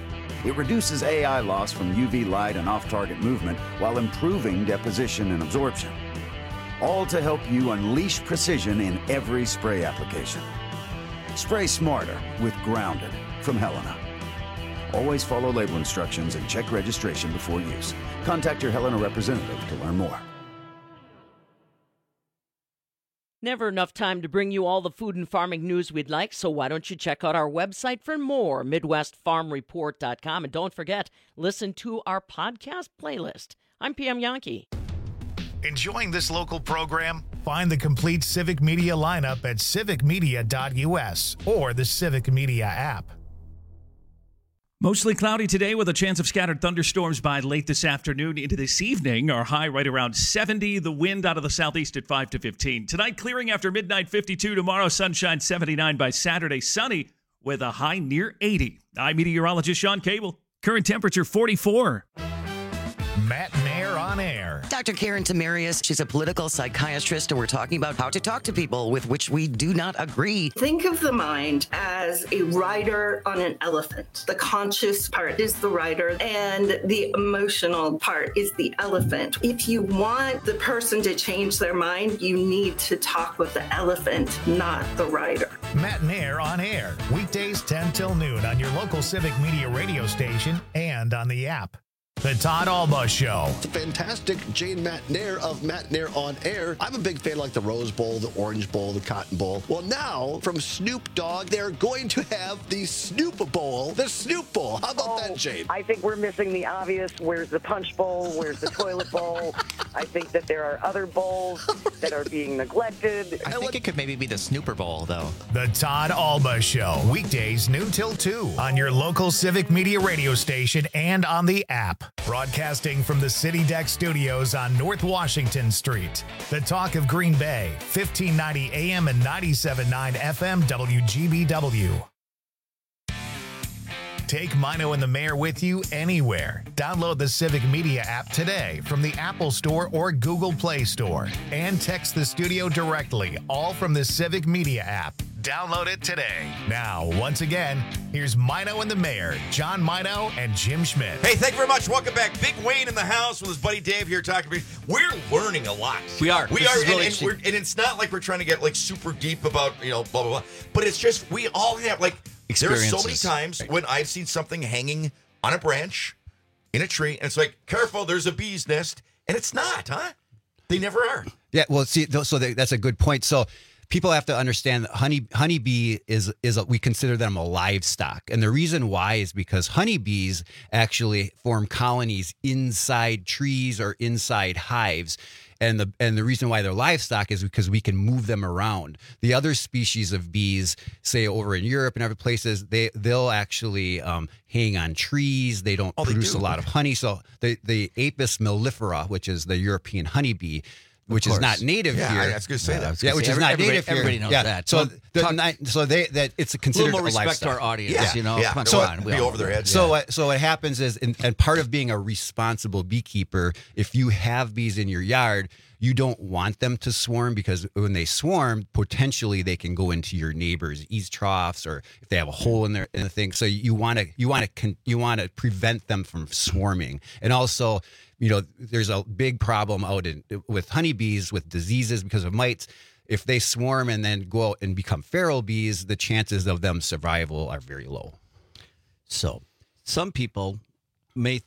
It reduces A I loss from U V light and off-target movement while improving deposition and absorption. All to help you unleash precision in every spray application. Spray smarter with Grounded from Helena. Always follow label instructions and check registration before use. Contact your Helena representative to learn more. Never enough time to bring you all the food and farming news we'd like, so why don't you check out our website for more, midwest farm report dot com. And don't forget, listen to our podcast playlist. I'm Pam Yankee. Enjoying this local program? Find the complete Civic Media lineup at civic media dot u s or the Civic Media app. Mostly cloudy today with a chance of scattered thunderstorms by late this afternoon into this evening. Our high right around seventy. The wind out of the southeast at five to fifteen. Tonight clearing after midnight, fifty-two. Tomorrow sunshine, seventy-nine. By Saturday sunny with a high near eighty. I'm meteorologist Sean Cable. Current temperature forty-four. Matt Nair on air. Doctor Karen Tamarius, she's a political psychiatrist, and we're talking about how to talk to people with which we do not agree. Think of the mind as a rider on an elephant. The conscious part is the rider, and the emotional part is the elephant. If you want the person to change their mind, you need to talk with the elephant, not the rider. Matt Nair on air, weekdays ten till noon on your local Civic Media radio station and on the app. The Todd Alba Show. It's a fantastic Jane Matt Nair of Matt Nair on Air. I'm a big fan like the Rose Bowl, the Orange Bowl, the Cotton Bowl. Well, now from Snoop Dogg, they're going to have the Snoop Bowl, the Snoop Bowl. How about oh, that, Jane? I think we're missing the obvious. Where's the Punch Bowl? Where's the Toilet Bowl? I think that there are other bowls that are being neglected. I think it could maybe be the Snooper Bowl, though. The Todd Alba Show, weekdays noon till two on your local Civic Media radio station and on the app. Broadcasting from the City Deck Studios on North Washington Street. The talk of Green Bay, fifteen ninety A M and ninety-seven point nine F M W G B W. Take Mino and the Mayor with you anywhere. Download the Civic Media app today from the Apple Store or Google Play Store. And text the studio directly, all from the Civic Media app. Download it today. Now, once again, here's Mino and the Mayor, John Mino and Jim Schmidt. Hey, thank you very much. Welcome back. Big Wayne in the house with his buddy Dave here talking to me. We're learning a lot. We are. We This are, is and, really and, we're, and it's not like we're trying to get like super deep about, you know, blah, blah, blah. But it's just, we all have, like, there are so many Experiences. times when I've seen something hanging on a branch in a tree, and it's like, careful, there's a bee's nest. And it's not, huh? They never are. Yeah, well, see, th- so th- that's a good point. So people have to understand that honey honeybee is is a, we consider them a livestock, and the reason why is because honeybees actually form colonies inside trees or inside hives. And the and the reason why they're livestock is because we can move them around. The other species of bees, say over in Europe and other places, they they'll actually um, hang on trees. They don't Oh, they produce do? a lot of honey. So the the Apis mellifera, which is the European honeybee, which is course. not native Yeah, here. I was gonna say that. Yeah, which is Every- not everybody- native here. everybody knows yeah. that. So, So the, talk- not, so they that it's A considered little more a respect livestock. to our audience, Yeah. you know. Yeah. Come So- on, we be all over their know. heads. So what so what happens is, and, and part of being a responsible beekeeper, if you have bees in your yard, you don't want them to swarm, because when they swarm, potentially they can go into your neighbor's eaves troughs, or if they have a hole in their in the thing. So you want to you want to con- you want to prevent them from swarming, and also, you know, there's a big problem out in with honeybees with diseases because of mites. If they swarm and then go out and become feral bees, the chances of them survival are very low. So, some people may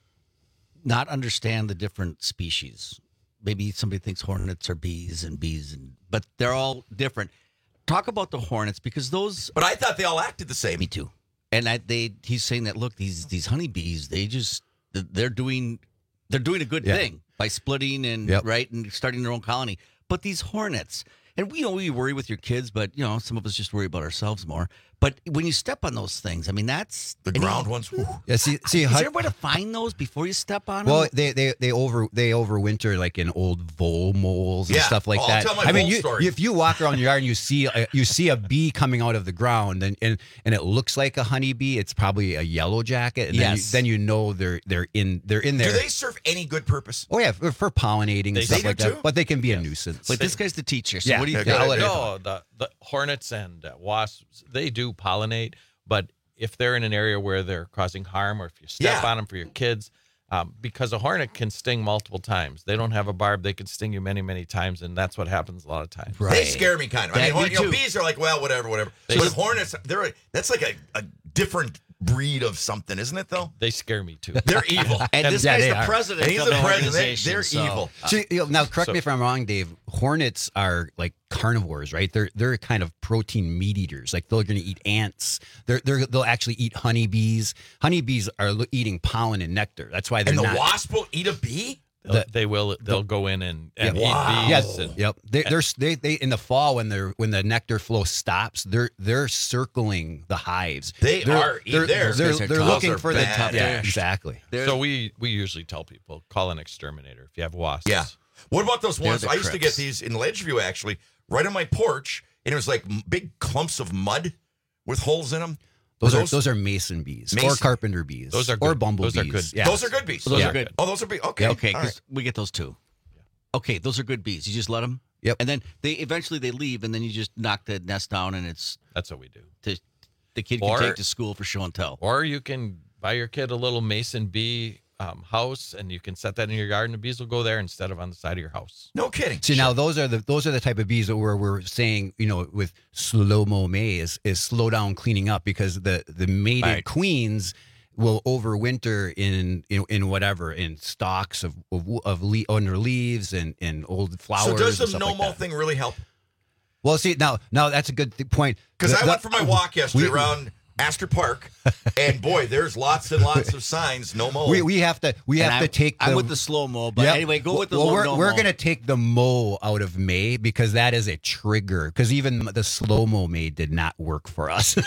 not understand the different species. Maybe somebody thinks hornets are bees and bees, and but they're all different. Talk about the hornets, because those. But I thought they all acted the same. Me too. And I, they, he's saying that look, these these honeybees, they just they're doing they're doing a good Yeah. thing by splitting and Yep. right and starting their own colony. But these hornets, and we you know we worry with your kids, but you know some of us just worry about ourselves more. But when you step on those things, I mean that's The and ground you- ones. whew. Yeah, see, see, Is hun- there a way to find those before you step on well, them? they they they over they overwinter like in old vole moles and Yeah. stuff like Oh, I'll that. tell my I mean, vole you, story. if you walk around your yard and you see a, you see a bee coming out of the ground, and and, and it looks like a honeybee, it's probably a yellow jacket, and Yes. then, you, then you know they're they're in they're in there. Do they serve any good purpose? Oh yeah, for, for pollinating They and stuff do like that. too? But they can be a nuisance. But this guy's the teacher, so Yeah, what do you yeah, think? go ahead. No, the, the hornets and uh, wasps, they do pollinate, but if they're in an area where they're causing harm, or if you step Yeah. on them for your kids, um, because a hornet can sting multiple times. They don't have a barb; they can sting you many, many times, and that's what happens a lot of times. They scare me kind of. I That mean, horn- me you know, too. bees are like, well, whatever, whatever. They- but hornets, they're a, that's like a, a different breed of something, isn't it? Though They scare me too. they're evil. And this Yeah, guy's they the are. president And he's of the the president. They- organization. they're so- evil. So, you know, now, correct So- me if I'm wrong, Dave. Hornets are like carnivores, right? They're they're kind of protein meat eaters. Like they're going to eat ants. They're they're they'll actually eat honeybees. Honeybees are lo- eating pollen and nectar. That's why they're And the not. wasp will eat a bee. They'll- The- they will. They'll go in and, and Yeah. eat Wow. bees. Yes. and- Yep. They, they're they they in the fall when they're when the nectar flow stops, they're they're circling the hives. They They're- are- They're, they're- they're, those are they're tough. looking Those are for the bad. yeah, Yeah. exactly. So we we usually tell people call an exterminator if you have wasps. Yeah. What about those They're ones? the I used to crips. get these in Ledgeview, actually, right on my porch, and it was like m- big clumps of mud with holes in them. Those are those- those are mason bees Mason- or carpenter bees. Those are or good. bumblebees. Those are good. Yeah. Those are good bees. Those Yeah. are good. Oh, those are bees. Okay. Yeah, Okay, All because right. we get those too. Okay, those are good bees. You just let them. Yep. And then they eventually they leave, and then you just knock the nest down, and it's That's what we do. to, the kid can Or- take to school for show and tell. Or you can buy your kid a little mason bee um, house, and you can set that in your yard, and the bees will go there instead of on the side of your house. No kidding. See, now those are the those are the type of bees that where we're saying, you know, with slow mo May is, is slow down cleaning up, because the the mated Right. queens will overwinter in in, in whatever in stalks of of, of le- under leaves and, and old flowers. So does the and stuff like no-mo that. thing really help? Well, see now now that's a good th- point, Because The- I the- went for my walk yesterday we- around Astor Park, and boy, there's lots and lots of signs. No mo. We, we have to we And have I'm- to take. I'm the, with the slow mo, but Yep. anyway, go with the well, low we're, no we're mo. gonna take the mo out of May, because that is a trigger. Because even the slow mo May did not work for us.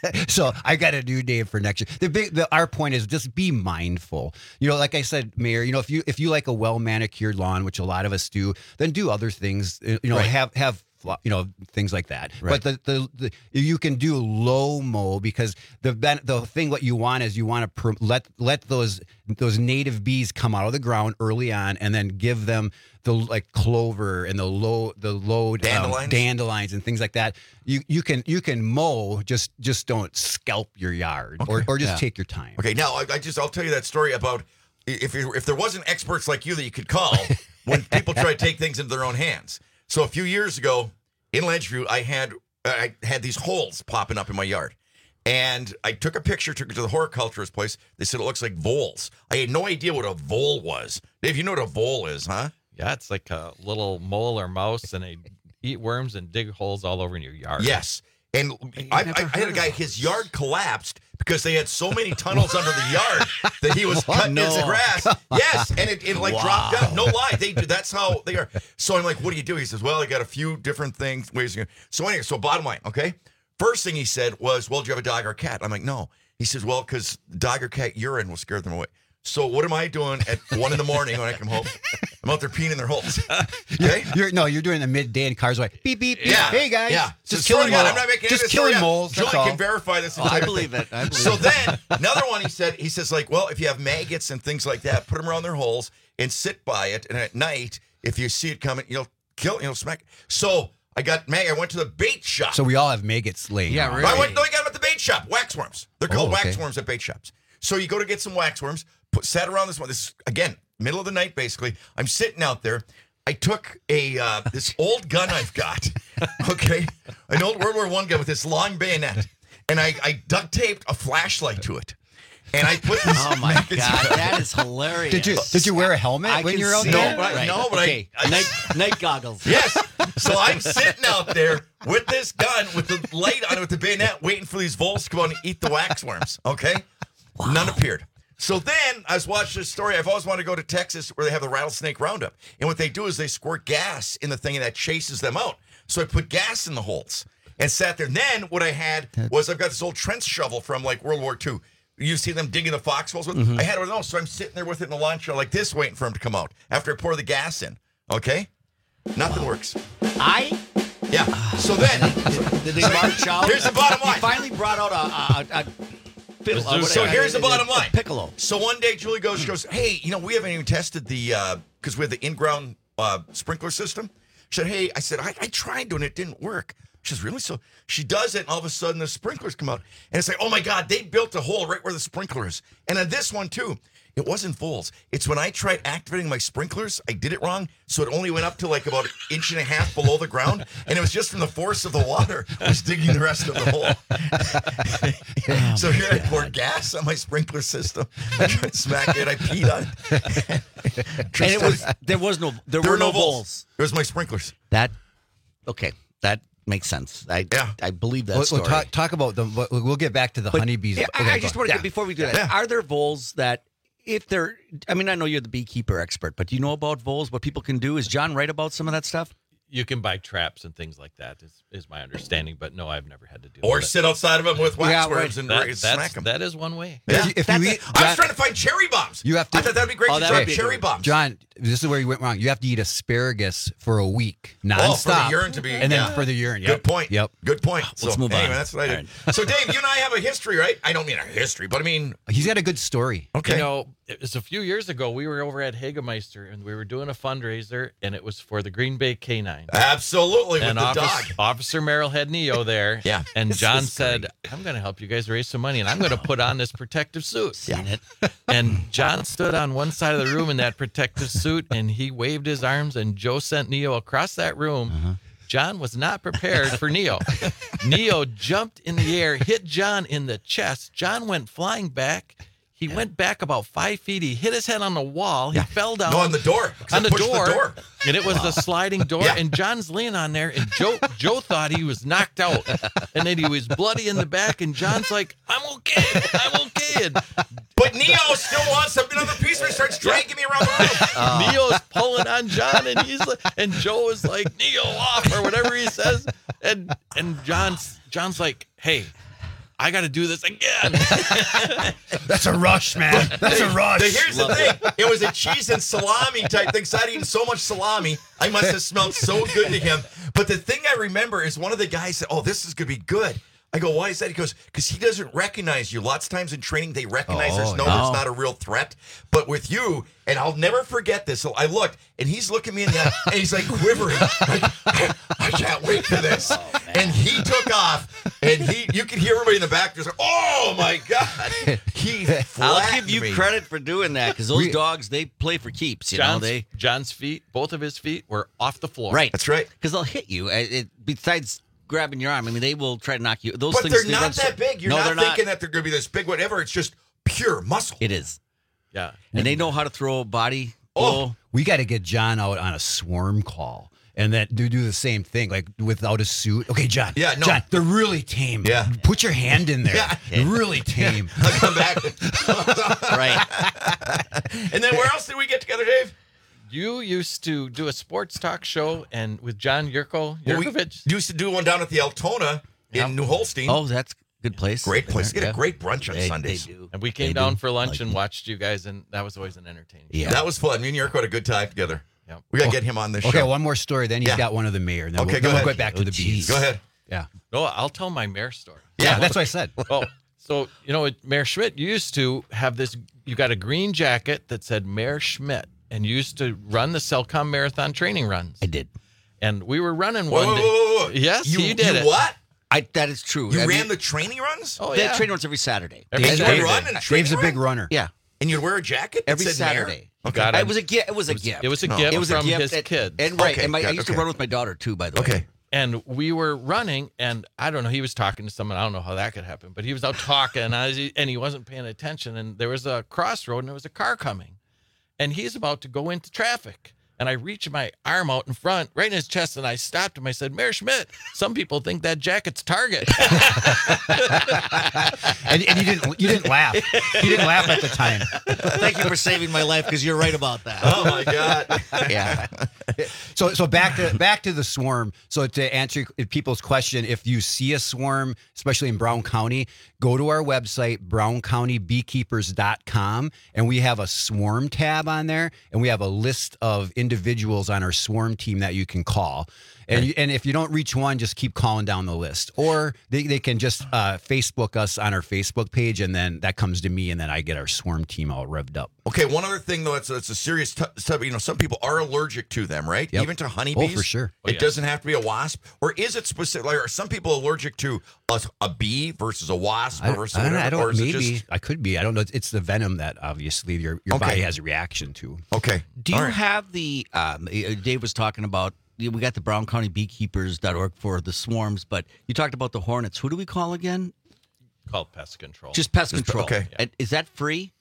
So I got a new name for next year. The big the, our point is just be mindful. You know, like I said, Mayor. You know, if you if you like a well manicured lawn, which a lot of us do, then do other things. You know, Right. have have you know, things like that. Right. But the, the the you can do low mow because the the thing what you want is you want to pr- let let those those native bees come out of the ground early on, and then give them the like clover and the low the low dandelions, um, dandelions and things like that. You you can you can mow, just just don't scalp your yard Okay. or or just Yeah. take your time. Okay, now I, I just I'll tell you that story about if you, if there wasn't experts like you that you could call when people try to take things into their own hands. So a few years ago in Ledgeview, I had I had these holes popping up in my yard, and I took a picture, took it to the horticulturist place. They said it looks like voles. I had no idea what a vole was. Dave, you know what a vole is, huh? Yeah, it's like a little mole or mouse, and they eat worms and dig holes all over in your yard. Yes. And I, I, I had a guy, his yard collapsed because they had so many tunnels under the yard that he was What? cutting his No. grass. Yes, and it, it like Wow. dropped down. No lie, they do. That's how they are. So I'm like, what do you do? He says, well, I got a few different things, ways. You can. So anyway, so bottom line, okay. First thing he said was, well, do you have a dog or a cat? I'm like, no. He says, well, because dog or cat urine will scare them away. So what am I doing at one in the morning when I come home? I'm out there peeing in their holes. Okay. You're, you're no, you're doing the midday and cars like beep beep beep. Yeah. Hey guys, Yeah. just So killing swear to God, moles. I'm not making any just of this killing story up. moles. That's Julie all. can verify this. Oh, I entire believe thing. it. I believe so it. then another one, he said, he says like, well, if you have maggots and things like that, put them around their holes and sit by it. And at night, if you see it coming, you'll kill, you'll smack it. So I got mag. I went to the bait shop. So we all have maggots laying. Yeah, around. I went. No, I got them at the bait shop. Waxworms. They're called Oh, okay. waxworms at bait shops. So you go to get some waxworms. Put sat around this one. This again, middle of the night, basically. I'm sitting out there. I took a uh, this old gun I've got. Okay, an old World War One gun with this long bayonet, and I, I duct taped a flashlight to it. And I put this. Oh my magazine- God, that is hilarious. Did you did you wear a helmet I when can you were out see there? it. No, but I- Right. no, but I- okay. I- night, night goggles. Yes. So I'm sitting out there with this gun with the light on it with the bayonet, waiting for these voles to come out and eat the waxworms. Okay. None appeared. So then I was watching this story. I've always wanted to go to Texas where they have the rattlesnake roundup. And what they do is they squirt gas in the thing and that chases them out. So I put gas in the holes and sat there. And then what I had was I've got this old trench shovel from like World War Two. You see them digging the foxholes with? Mm-hmm. I had one of those. So I'm sitting there with it in the lawn chair like this waiting for him to come out after I pour the gas in. Okay? Nothing works. I Yeah. So then, did they march out? here's the bottom line. He finally brought out a, a, a fiddle. uh, So whatever. here's the bottom line. Piccolo. So one day Julie goes, she goes, hey, you know, we haven't even tested the, because we have the in-ground uh, sprinkler system. She said, hey, I said, I, I tried doing it, it didn't work. She says, really? So she does it, and all of a sudden the sprinklers come out. And it's like, oh my God, they built a hole right where the sprinkler is. And on this one too, it wasn't voles. It's when I tried activating my sprinklers, I did it wrong. So it only went up to like about an inch and a half below the ground. And it was just from the force of the water was digging the rest of the hole. So here I poured gas on my sprinkler system. I tried to smack it. I peed on it. And it was there was no there, There were no voles. It was my sprinklers. That okay. That makes sense. I yeah. I believe that We'll, story. we'll talk, talk about the. We'll we'll get back to the But, honeybees. yeah, I, Okay, I go just on. want to Yeah. get before we do that. Yeah. Are there voles that if they're? I mean, I know you're the beekeeper expert, but do you know about voles? What people can do? Is John right about some of that stuff? You can buy traps and things like that, is, is my understanding. But no, I've never had to do Or with it. sit outside of them with Yeah, waxworms right. and That- smack that's- them. that is one way. Yeah. If you eat, I was trying to find cherry bombs. You have to. I thought that'd be great Oh, to that try would be cherry good. bombs. John, this is where you went wrong. You have to eat asparagus for a week, nonstop. Oh, for the urine to be, and then yeah. for the urine. Good Yep. point. Yep. Good point. Let's so, move on. anyway, that's what I did. So, Dave, you and I have a history, right? I don't mean a history, but I mean, He's got a good story. Okay. You know, it was a few years ago. We were over at Hagemeister, and we were doing a fundraiser, and it was for the Green Bay Canine. Absolutely, with and the Officer, dog. Officer Merrill had Neo there. Yeah. And This John is said, I'm going to help you guys raise some money, and I'm going to put on this protective suit. Seen it. And John stood on one side of the room in that protective suit, and he waved his arms, and Joe sent Neo across that room. Uh-huh. John was not prepared for Neo. Neo jumped in the air, hit John in the chest. John went flying back. He went back about five feet. He hit his head on the wall. He fell down. No, on the door. 'Cause On I the pushed door, the door. and it was a sliding door. Yeah. And John's laying on there, and Joe Joe thought he was knocked out, and then he was bloody in the back. And John's like, "I'm okay, I'm okay." And But Neo still wants another piece where he starts dragging me around the room. Neo's pulling on John, and he's like, and Joe is like, "Neo off," or whatever he says. And and John's John's like, "Hey, I got to do this again. That's a rush, man. That's a rush. But here's the thing. It was a cheese and salami type thing. So I'd eaten so much salami. I must have smelled so good to him. But the thing I remember is one of the guys said, oh, this is going to be good. I go, why is that? He goes, because he doesn't recognize you. Lots of times in training, they recognize Oh, there's no, no. there's not a real threat. But with you, and I'll never forget this. So I looked, and he's looking me in the eye, and he's like quivering. Like, I can't wait for this. Oh, and he took off, and he, you could hear everybody in the back just like, oh my God. He I'll flattened give you me. credit for doing that because those We- dogs, they play for keeps. You know, John's, they John's feet, both of his feet were off the floor. right. That's right. Because they'll hit you. It, it- besides grabbing your arm, I mean, they will try to knock you. Those But things they're they not run so- that big. You're no, not they're thinking not. that they're going to be this big, whatever. It's just pure muscle. It is, Yeah. and they know how to throw a body. Oh, we got to get John out on a swarm call. And that do do the same thing, like without a suit. Okay, John. Yeah, no. John, they're really tame. Yeah. Put your hand in there. Yeah. They're really tame. I'll come back. Right. And then where else did we get together, Dave? You used to do a sports talk show and with John Yurko, Well, we Yurkovich. used to do one down at the Altona in New Holstein. Oh, that's a good place. Great place. They get Yeah. a great brunch on They- Sundays. They do. and we came They down do. for lunch Like and it. watched you guys, and that was always an entertaining. Yeah. That was fun. Me and Yurko had a good time together. Yep. We got to get him on this Okay, show. one more story. Then he's Yeah. got one of the mayor. And then Okay, we'll, go then we'll ahead. go back to Oh, the geez. bees. Go ahead. Yeah. No, I'll tell my mayor story. Yeah, that's what I said. Well, so, you know, Mayor Schmidt used to have this, you got a green jacket that said Mayor Schmidt, and you used to run the Cellcom Marathon training runs. I did. And we were running Whoa, one whoa, day. whoa, whoa, whoa. Yes, you, you did you it. what? I, that is true. You I ran mean, the training runs? Oh, they yeah. have training runs every Saturday. Every Dave's, Saturday. You run a training Dave's a big run? runner. Yeah, And you'd wear a jacket that every said mayor? Saturday. You got It it. was a gift. It was a It was, gift. it was a No. gift It was a from gift. his and, kids. And right, Okay, and my, got- I used okay. to run with my daughter too. By the way. Okay. And we were running, and I don't know, he was talking to someone. I don't know how that could happen, but he was out talking, and, I was, and he wasn't paying attention. And there was a crossroad, and there was a car coming. And he's about to go into traffic. And I reached my arm out in front, right in his chest, and I stopped him. I said, Mayor Schmidt, some people think that jacket's Target. and, and you didn't you didn't laugh. You didn't laugh at the time. Thank you for saving my life because you're right about that. Oh, my God. Yeah. So so back to back to the swarm. So to answer people's question, if you see a swarm, especially in Brown County, go to our website brown county beekeepers dot com, and we have a swarm tab on there, and we have a list of individuals on our swarm team that you can call. And you, and if you don't reach one, just keep calling down the list, or they, they can just uh, Facebook us on our Facebook page, and then that comes to me, and then I get our swarm team all revved up. Okay, one other thing, though, it's, it's a serious t- stuff. You know, some people are allergic to them, right? Yep. Even to honeybees? Oh, for sure. It doesn't have to be a wasp? Or is it specific? Like, are some people allergic to a, a bee versus a wasp I, versus I don't, whatever? I don't or is maybe it just... I could be. I don't know. It's, it's the venom that obviously your your Okay. body has a reaction to. Okay. Do you All right. have the? Um, uh, Dave was talking about. We got the brown county beekeepers dot org for the swarms, but you talked about the hornets. Who do we call again? Called pest control. Just pest Just- control. okay. And is that free?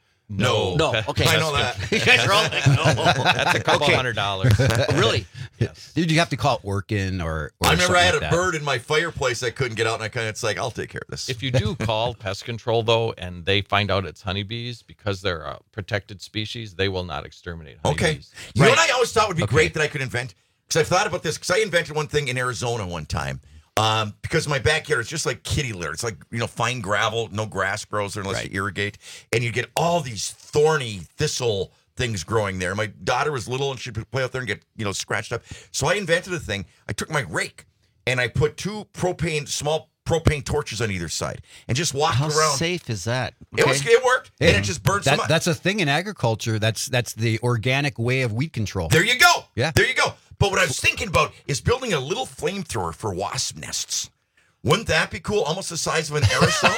No. No. Pe- Okay. I know that. You guys are all like, no. That's a couple Okay. hundred dollars. Really? Yes. Did you have to call it Orkin or? or I remember I had something a like that? bird in my fireplace I couldn't get out, and I kind of, it's like, I'll take care of this. If you do call pest control, though, and they find out it's honeybees, because they're a protected species, they will not exterminate Okay. honeybees. You know Right. what I always thought would be Okay. great that I could invent? Because I've thought about this, because I invented one thing in Arizona one time. Um, because my backyard is just like kitty litter. It's like, you know, fine gravel, no grass grows there unless Right. you irrigate. And you get all these thorny thistle things growing there. My daughter was little and she'd play out there and get, you know, scratched up. So I invented a thing. I took my rake and I put two propane, small propane torches on either side and just walked How around. safe is that? It was, Okay. it worked. Hey, and it just burned that, some up. That's a thing in agriculture. That's that's the organic way of weed control. There you go. Yeah. There you go. But what I was thinking about is building a little flamethrower for wasp nests. Wouldn't that be cool? Almost the size of an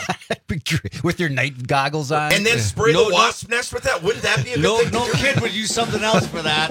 aerosol? With your night goggles on. And then spray No, the no. wasp nest with that? Wouldn't that be a good No, thing no to do? kid would use something else for that.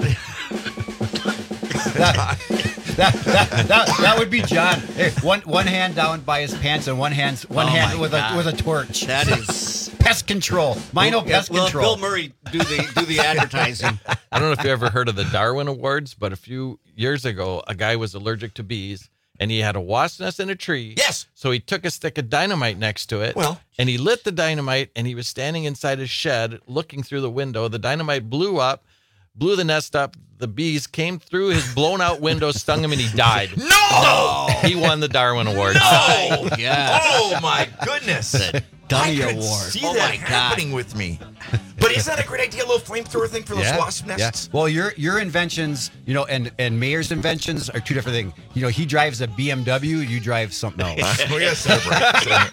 that, that, that, that, that would be John. Hey, one one hand down by his pants and one hand one Oh hand my with God. a with a torch. That is Pest control. Mino pest well, control. Bill Murray do the do the advertising. I don't know if you ever heard of the Darwin Awards, but a few years ago, a guy was allergic to bees, and he had a wasp nest in a tree. Yes. So he took a stick of dynamite next to it. Well. And he lit the dynamite, and he was standing inside his shed looking through the window. The dynamite blew up, blew the nest up. The bees came through his blown out window, stung him, and he died. No! He won the Darwin Award. No! Yeah. Oh, my goodness. The Dummy I could Award. see Oh, that my God. happening with me. But isn't that a great idea, a little flamethrower thing for those Yeah, wasp nests? yeah. Well, your your inventions, you know, and and Mayor's inventions are two different things. You know, he drives a B M W, you drive something else. We gotta celebrate.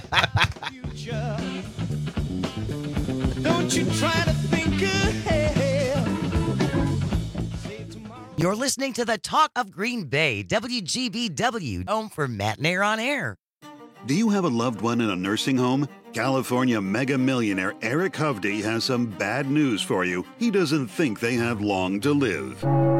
Don't you try to think ahead. You're listening to the Talk of Green Bay, W G B W, home for Matt Nair on Air. Do you have a loved one in a nursing home? California mega millionaire Eric Hovde has some bad news for you. He doesn't think they have long to live.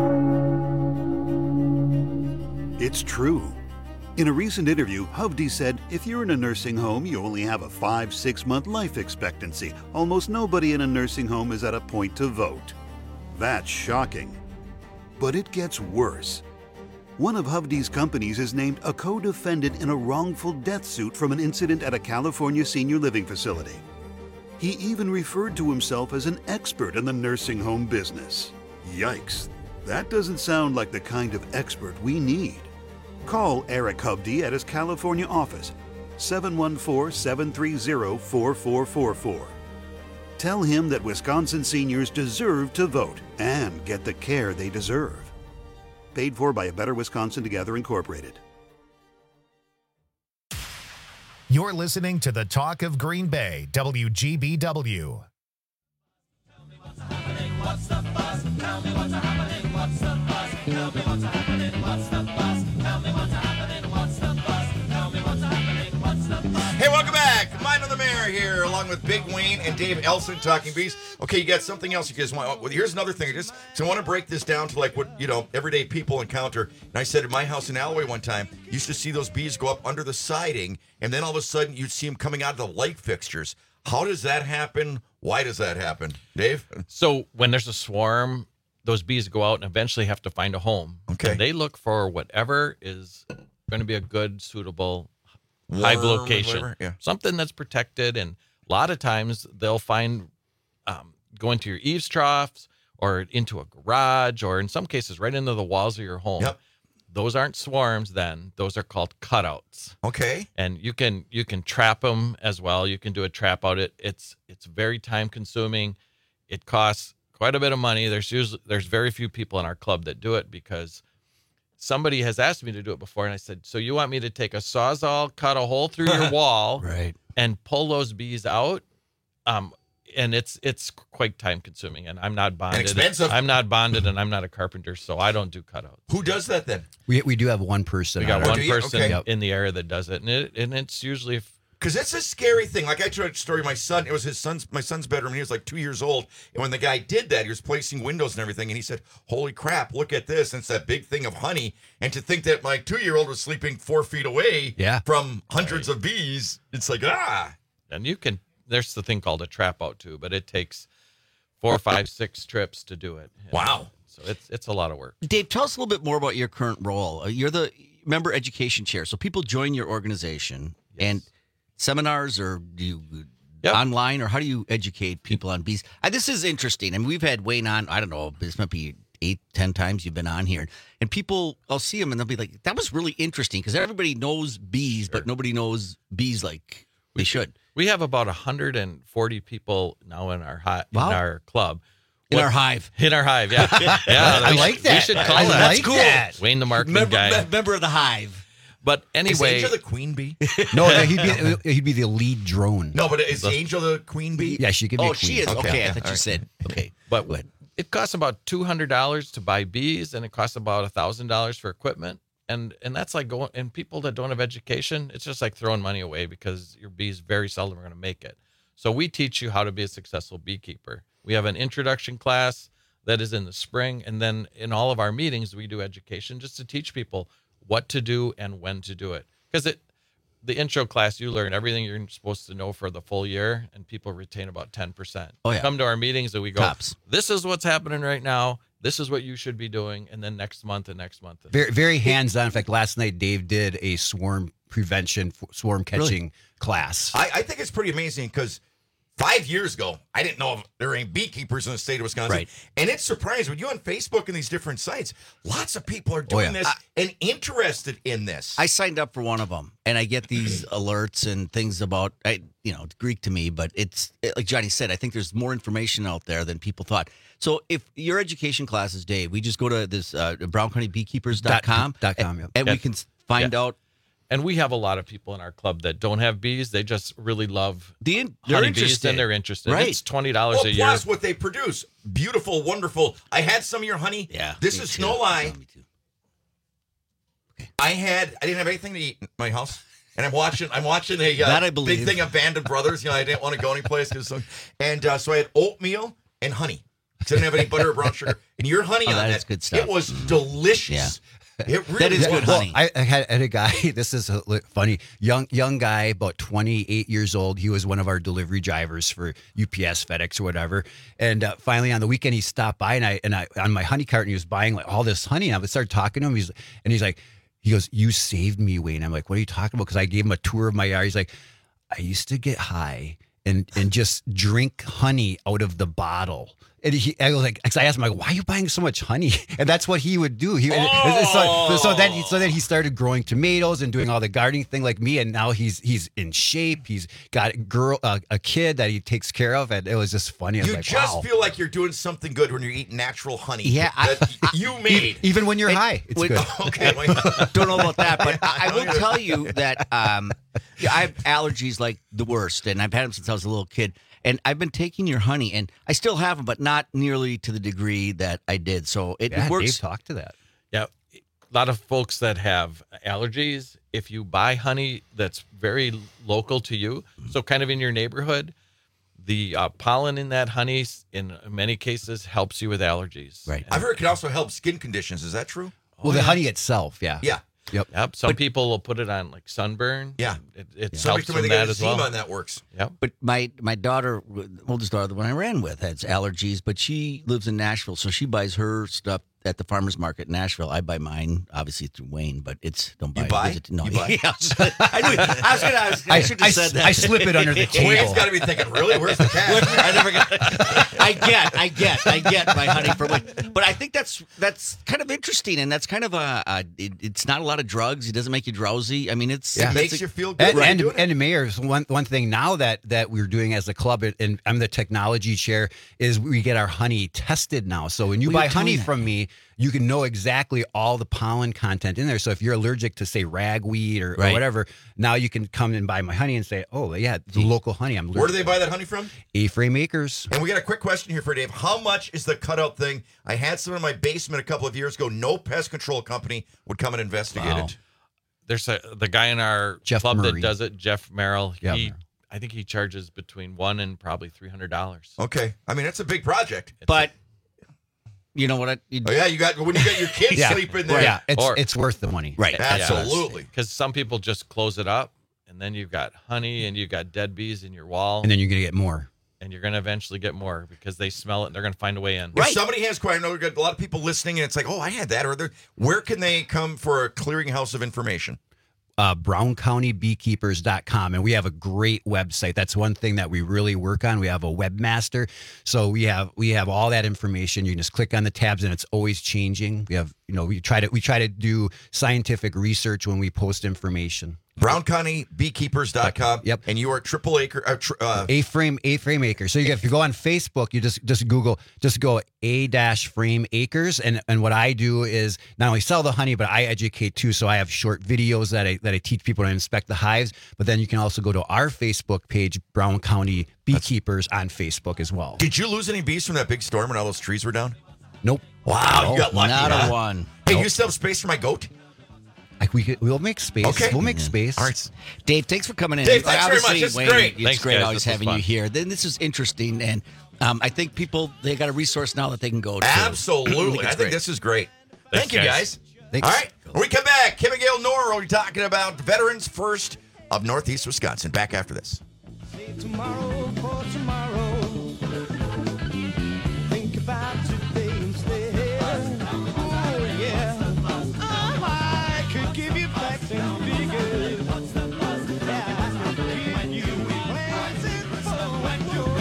It's true. In a recent interview, Hovde said, if you're in a nursing home, you only have a five, six month life expectancy. Almost nobody in a nursing home is at a point to vote. That's shocking. But it gets worse. One of Hovde's companies is named a co-defendant in a wrongful death suit from an incident at a California senior living facility. He even referred to himself as an expert in the nursing home business. Yikes, that doesn't sound like the kind of expert we need. Call Eric Hovde at his California office, seven one four, seven three zero, four four four four. Tell him that Wisconsin seniors deserve to vote and get the care they deserve. Paid for by A Better Wisconsin Together Incorporated. You're listening to the Talk of Green Bay, W G B W. What's the buzz? Tell me what's happening. What's the buzz? Tell me what's happening. What's the buzz? Tell me what's happening. What's the buzz? Tell me what's happening. What's the buzz? Hey, welcome back. Mind of the Mayor here, along with Big Wayne and Dave Elson, Talking Bees. Okay, you got something else you guys want. Well, here's another thing. I just so I want to break this down to like what, you know, everyday people encounter. And I said at my house in Alloway one time, you used to see those bees go up under the siding, and then all of a sudden you'd see them coming out of the light fixtures. How does that happen? Why does that happen? Dave? So when there's a swarm, those bees go out and eventually have to find a home. Okay. And they look for whatever is going to be a good, suitable hive Worm or location. whatever, yeah. Something that's protected. And a lot of times they'll find um, go into your eaves troughs or into a garage or in some cases right into the walls of your home. Yep. Those aren't swarms then. Those are called cutouts. Okay. And you can you can trap them as well. You can do a trap out. It it's it's very time consuming. It costs quite a bit of money. There's usually there's very few people in our club that do it because somebody has asked me to do it before, and I said, "So you want me to take a Sawzall, cut a hole through your wall, right, and pull those bees out?" Um, and it's it's quite time consuming, and I'm not bonded. And expensive. I'm not bonded, and I'm not a carpenter, so I don't do cutouts. Who does that then? We we do have one person. We got on one it. person Okay. in the area that does it, and it and it's usually if, Because it's a scary thing. Like I told a story, my son, it was his son's, my son's bedroom. He was like two years old. And when the guy did that, he was placing windows and everything. And he said, holy crap, look at this. And it's that big thing of honey. And to think that my two-year-old was sleeping four feet away Yeah. from hundreds of bees, it's like, ah. and you can. There's the thing called a trap out too, but it takes four, five, six trips to do it. And Wow. So it's it's a lot of work. Dave, tell us a little bit more about your current role. Uh, You're the member education chair, so people join your organization and seminars, or do you online, or how do you educate people on bees? Uh, this is interesting. I mean, we've had Wayne on. I don't know. This might be eight, ten times you've been on here, and people, I'll see them and they'll be like, "That was really interesting," because everybody knows bees, but nobody knows bees like they should. We have about one hundred forty people now in our hi- Wow. in our club. In What- our hive. In our hive, yeah. yeah I we like should- that. We should call I that. like That's cool. that. Wayne the marketing Member, guy. me- member of the hive. But anyway. Is Angel the queen bee? No, no, he'd be he'd be the lead drone. No, but is Angel the queen bee? Yeah, she could be. Oh, a queen. she is. Okay, I thought all you right. said. Okay. But it costs about two hundred dollars to buy bees, and it costs about one thousand dollars for equipment. And and that's like going, and people that don't have education, it's just like throwing money away because your bees very seldom are going to make it. So we teach you how to be a successful beekeeper. We have an introduction class that is in the spring. And then in all of our meetings, we do education just to teach people what to do and when to do it. Because it, the intro class, you learn everything you're supposed to know for the full year, and people retain about ten percent. Oh, yeah. Come to our meetings and we go, Tops. this is what's happening right now. This is what you should be doing. And then next month and next month. Very, very hands-on. In fact, last night Dave did a swarm prevention, swarm catching class. I, I think it's pretty amazing because Five years ago, I didn't know if there were any beekeepers in the state of Wisconsin. Right. And it's surprising when you on Facebook and these different sites, lots of people are doing yeah. this I- and interested in this. I signed up for one of them, and I get these alerts and things about, I, you know, it's Greek to me, but it's like Johnny said. I think there's more information out there than people thought. So if your education class is Dave, we just go to this uh, brown county beekeepers dot com, Dot com, and, yep. and we Yeah. can s- find Yeah. out. And we have a lot of people in our club that don't have bees. They just really love The in- they're honeybees, interested. and they're interested. Right. It's twenty dollars well, a year. plus what they produce, beautiful, wonderful. I had some of your honey. Yeah, This me is too. no lie. Me too. I had, I didn't have anything to eat in my house. And I'm watching, I'm watching a uh, That I big believe. thing of Band of Brothers. You know, I didn't want to go anyplace. Cause so, and uh, so I had oatmeal and honey. 'Cause I didn't have any butter or brown sugar. And your honey Oh, on that that, is good stuff. it was delicious. It really That is was. good Well, honey. I, I had, I had a guy. This is a li- funny young young guy, about twenty-eight years old. He was one of our delivery drivers for U P S, FedEx, or whatever. And uh, finally, on the weekend, he stopped by, and I and I on my honey cart, and he was buying like all this honey. And I started talking to him. He's and he's like, he goes, "You saved me, Wayne." I'm like, "What are you talking about?" Because I gave him a tour of my yard. He's like, "I used to get high and and just drink honey out of the bottle." And he, I was like, cause I asked him, like, why are you buying so much honey? And that's what he would do. He, Oh. so, so then, he, so then he started growing tomatoes and doing all the gardening thing like me. And now he's he's in shape. He's got a girl, uh, a kid that he takes care of, and it was just funny. I was You like, just wow. feel like you're doing something good when you're eating natural honey. Yeah, I- that you made. Even when you're It- high, it's wait- good. Okay. Don't know about that, but I, I I will don't either. tell you that um, yeah, I have allergies like the worst, and I've had them since I was a little kid. And I've been taking your honey, and I still have them, but not nearly to the degree that I did. So it, Yeah, it works. Dave talked to that. Yeah, a lot of folks that have allergies, if you buy honey that's very local to you, so kind of in your neighborhood, the uh, pollen in that honey, in many cases, helps you with allergies. Right. I've heard it can also help skin conditions. Is that true? Well, the honey itself, yeah. Yeah. Yep. Yep. Some people will put it on like sunburn. Yeah. It, it Somebody helps told me with they got that as eczema well. and that works. Yep. But my my daughter, oldest daughter, the one I ran with, has allergies, but she lives in Nashville, so she buys her stuff at the farmer's market in Nashville. I buy mine, obviously through Wayne, but it's don't buy. You buy? Visit, no, You buy? Yeah, I, knew, I was gonna. I, was, I, I, should I, have said that. I slip it under the Wayne's table. got to be thinking, really? Where's the cash? I never get. I get, I get, I get my honey from Wayne. But I think that's that's kind of interesting, and that's kind of a. a it, it's not a lot of drugs. It doesn't make you drowsy. I mean, it's Yeah. It that's makes a- you feel good. And, when and, you're doing it. and the mayor's one one thing now that that we're doing as a club, and I'm the technology chair, is we get our honey tested now. So when you Well, buy you're doing honey that. from me, you can know exactly all the pollen content in there. So if you're allergic to say ragweed or, or Right. whatever, now you can come and buy my honey and say, oh yeah, it's local honey. I'm allergic. Where do they buy that honey from? A-Frame Acres. And we got a quick question here for Dave. How much is the cutout thing? I had some in my basement a couple of years ago. No pest control company would come and investigate Wow. it. There's a, the guy in our Jeff club Murray. that does it, Jeff Merrill. Yeah, he, Merrill. I think he charges between one and probably three hundred dollars. Okay. I mean, it's a big project. But you know what? I, you, Oh, yeah, you got when you got your kids Yeah. sleeping there. Yeah, it's Or- it's worth the money. right. Absolutely. Because some people just close it up, and then you've got honey and you've got dead bees in your wall, And then you're gonna get more. and you're going to eventually get more because they smell it and they're going to find a way in. If somebody has quite, I know we've got a lot of people listening, and it's like, oh, I had that. Or they're- where can they come for a clearinghouse of information? uh, brown county beekeepers dot com, and we have a great website. That's one thing that we really work on. We have a webmaster, so we have we have all that information. You can just click on the tabs, and it's always changing. We have you know we try to we try to do scientific research when we post information. brown county beekeepers dot com. Yep. And you are triple acre. Uh, tr- uh, A-frame A-frame acres. So you get, if you go on Facebook, you just just Google just go A dash frame acres, and and what I do is not only sell the honey, but I educate too. So I have short videos that I that I teach people to inspect the hives. But then you can also go to our Facebook page, Brown County Beekeepers, on Facebook as well. Did you lose any bees from that big storm when all those trees were down? Nope. Wow, you got lucky. Not huh? a one. Hey, Nope. you still have space for my goat? Like we could, we'll make space. Okay. We'll make space. All right. Dave, thanks for coming in. Dave, thanks very much. Obviously, This is Wayne, great. It's Thanks, great guys. always This was having fun. you here. Then this is interesting, and um, I think people they got a resource now that they can go to. Absolutely. I it's think great. this is great. Thanks, Thank you, guys. guys. Thanks. All right. When we come back, Kim and Gail Nora will be talking about Veterans First of Northeast Wisconsin. Back after this. Tomorrow for tomorrow. Think about today instead. Oh, yeah. Oh, I could give you facts and figures. Yeah, I could give you plans and for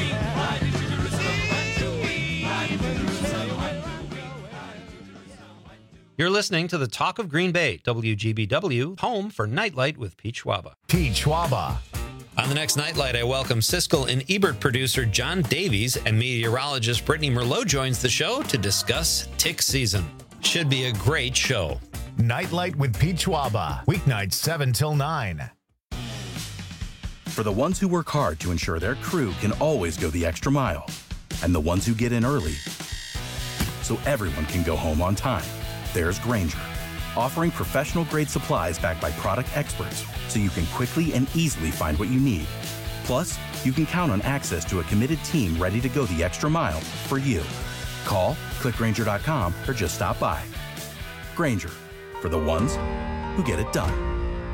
You're listening to the Talk of Green Bay, W G B W, home for Nightlight with Pete Schwaba. Pete Schwaba. On the next Nightlight, I welcome Siskel and Ebert producer John Davies, and meteorologist Brittany Merlot joins the show to discuss tick season. Should be a great show. Nightlight with Pete Schwaba. Weeknights seven till nine. For the ones who work hard to ensure their crew can always go the extra mile, and the ones who get in early so everyone can go home on time, there's Grainger, offering professional-grade supplies backed by product experts so you can quickly and easily find what you need. Plus, you can count on access to a committed team ready to go the extra mile for you. Call, click Grainger dot com, or just stop by. Grainger, for the ones who get it done.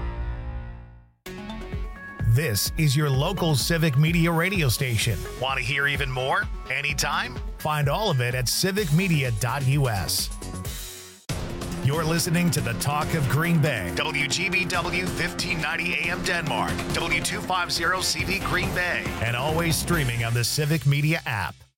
This is your local Civic Media radio station. Want to hear even more? Anytime? Find all of it at civic media dot u s. You're listening to the Talk of Green Bay. W G B W fifteen ninety A M Denmark. W two fifty C V Green Bay. And always streaming on the Civic Media app.